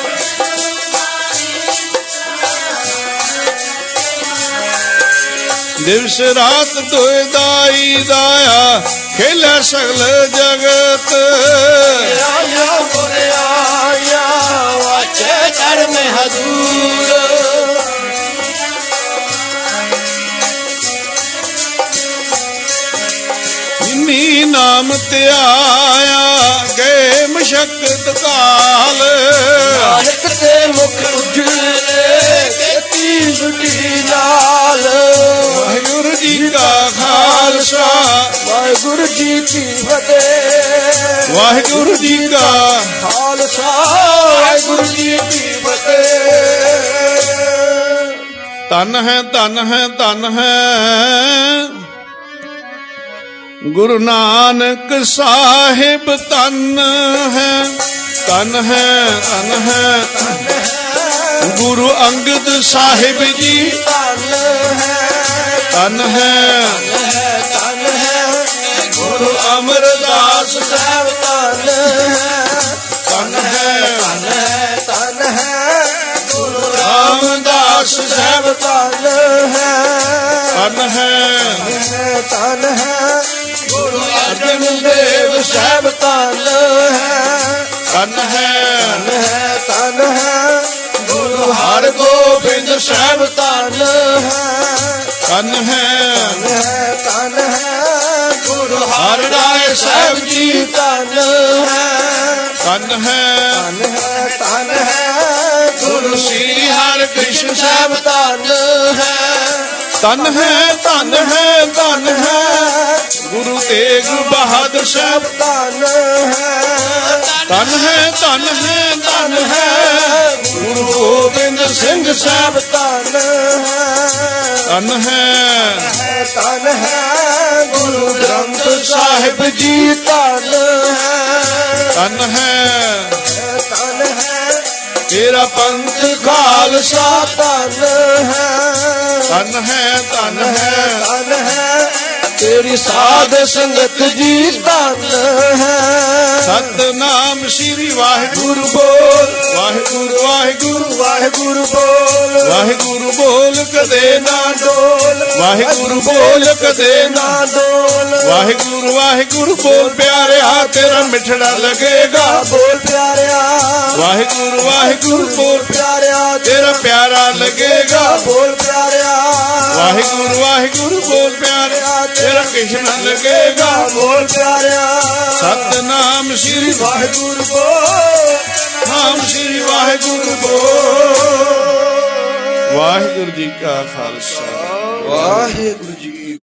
Speaker 1: ਦਿਵਸ ਰਾਤ ਦੋਇ ਦਾਈ ਦਾਇਆ, ਖੇਲੇ ਸਗਲ ਜਗਤ।
Speaker 2: ਆਇਆ ਗੁਰ ਆਇਆ ਵਾਚੇ ਚਰਨ ਹਜ਼ੂਰ।
Speaker 1: ਜਿਨੀ ਨਾਮ ਧਿਆਇਆ ਗਏ ਮਸ਼ਕਤ ਕਾਲ।
Speaker 2: ਨਾਨਕ ਤੇ ਮੁਖ ਉਜਲੇ ਕੀਤੀ ਸੁਟੀ ਨਾਲ।
Speaker 1: ਵਾਹਿਗੁਰੂ ਜੀ ਕਾ ਖਾਲਸਾ
Speaker 2: ਵਾਹਿਗੁਰੂ ਜੀ ਕੀ ਫਤਿਹ।
Speaker 1: ਵਾਹਿਗੁਰੂ ਜੀ ਕਾ
Speaker 2: ਖਾਲਸਾ ਵਾਹਿਗੁਰੂ ਜੀ ਕੀ ਫਤਿਹ।
Speaker 1: ਧੰਨ ਹੈ ਧੰਨ ਹੈ ਧੰਨ ਹੈ ਗੁਰੂ ਨਾਨਕ ਸਾਹਿਬ। ਧੰਨ ਹੈ ਧੰਨ ਹੈ ਧੰਨ ਹੈ ਗੁਰੂ ਅੰਗਦ ਸਾਹਿਬ ਜੀ।
Speaker 2: ਧੰਨ ਹੈ
Speaker 1: ਧੰਨ ਹੈ
Speaker 2: ਧੰਨ ਹੈ
Speaker 1: ਗੁਰੂ ਅਮਰਦਾਸ
Speaker 2: ਸਾਹਿਬ। ਧੰਨ ਹੈ
Speaker 1: ਧੰਨ ਹੈ
Speaker 2: ਧੰਨ ਹੈ ਧੰਨ ਹੈ ਗੁਰੂ
Speaker 1: ਰਾਮਦਾਸ ਸਾਹਿਬ।
Speaker 2: ਧੰਨ ਹੈ
Speaker 1: ਧੰਨ ਹੈ
Speaker 2: ਧੰਨ ਹੈ ਗੁਰੂ ਅਰਜਨ ਦੇਵ ਸਾਹਿਬ। ਧੰਨ ਹੈ
Speaker 1: ਧੰਨ ਹੈ
Speaker 2: ਧੰਨ ਹੈ ਗੁਰੂ ਹਰਗੋਬਿੰਦ ਸਾਹਿਬ। ਧੰਨ ਹੈ
Speaker 1: ਧੰਨ ਹੈ
Speaker 2: ਧੰਨ ਹੈ ਗੁਰੂ
Speaker 1: ਹਰਿ ਰਾਏ ਸਾਹਿਬ ਜੀ।
Speaker 2: ਧੰਨ ਹੈ
Speaker 1: ਧੰਨ ਹੈ
Speaker 2: ਧੰਨ ਹੈ ਧੰਨ ਹੈ
Speaker 1: ਗੁਰੂ ਸ੍ਰੀ ਹਰਿ ਕ੍ਰਿਸ਼ਨ ਸਾਹਿਬ।
Speaker 2: ਧੰਨ ਹੈ
Speaker 1: ਧੰਨ ਹੈ ਧੰਨ ਹੈ ਧੰਨ ਹੈ ਗੁਰੂ ਤੇਗ ਬਹਾਦਰ ਸਾਹਿਬ।
Speaker 2: ਧੰਨ ਹੈ
Speaker 1: ਧੰਨ ਹੈ ਧੰਨ ਹੈ ਧੰਨ ਹੈ ਗੁਰੂ ਗੋਬਿੰਦ ਸਿੰਘ ਸਾਹਿਬ।
Speaker 2: ਧੰਨ ਹੈ
Speaker 1: ਧੰਨ ਹੈ
Speaker 2: ਧੰਨ ਹੈ ਗੁਰੂ ਗ੍ਰੰਥ ਸਾਹਿਬ ਜੀ। ਧੰਨ ਹੈ
Speaker 1: ਧੰਨ ਹੈ
Speaker 2: ਧੰਨ ਹੈ
Speaker 1: ਤੇਰਾ ਪੰਥ ਖਾਲਸਾ।
Speaker 2: ਧੰਨ ਹੈ
Speaker 1: ਧੰਨ ਹੈ ਧੰਨ ਹੈ
Speaker 2: ਧੰਨ ਹੈ ਤੇਰੀ ਸਾਧ ਸੰਗਤ ਜੀ। ਧੰਨ ਹੈ
Speaker 1: ਸਤਨਾਮ ਸ੍ਰੀ ਵਾਹਿਗੁਰੂ
Speaker 2: ਬੋਲ
Speaker 1: ਵਾਹਿਗੁਰੂ ਵਾਹਿਗੁਰੂ
Speaker 2: ਵਾਹਿਗੁਰੂ ਬੋਲ
Speaker 1: ਵਾਹਿਗੁਰੂ ਬੋਲ ਕਦੇ ਨਾ
Speaker 2: ਡੋਲ
Speaker 1: ਵਾਹਿਗੁਰੂ ਬੋਲ ਕਦੇ ਨਾ
Speaker 2: ਨਾ ਡੋਲ
Speaker 1: ਵਾਹਿਗੁਰੂ ਵਾਹਿਗੁਰੂ ਬੋਲ ਪਿਆਰਿਆ ਤੇਰਾ ਮਿੱਠੜਾ ਲੱਗੇਗਾ।
Speaker 2: ਬੋਲ ਪਿਆਰਿਆ
Speaker 1: ਵਾਹਿਗੁਰੂ ਵਾਹਿਗੁਰੂ ਬੋਲ
Speaker 2: ਪਿਆਰਿਆ
Speaker 1: ਤੇਰਾ ਪਿਆਰਾ ਲੱਗੇਗਾ।
Speaker 2: ਬੋਲ ਪਿਆਰਿਆ
Speaker 1: ਵਾਹਿਗੁਰੂ ਵਾਹਿਗੁਰੂ ਬੋਲ ਪਿਆਰਿਆ ਤੇਰਾ ਕ੍ਰਿਸ਼ਨ ਲੱਗੇਗਾ।
Speaker 2: ਬੋਲ ਪਿਆਰਿਆ
Speaker 1: ਸਤਨਾਮ ਸ੍ਰੀ
Speaker 2: ਵਾਹਿਗੁਰੂ ਬੋਲ
Speaker 1: ਨਾਮ ਸ੍ਰੀ ਵਾਹਿਗੁਰੂ ਬੋਲ। ਵਾਹਿਗੁਰੂ ਜੀ ਕਾ ਖਾਲਸਾ
Speaker 2: ਵਾਹਿਗੁਰੂ ਜੀ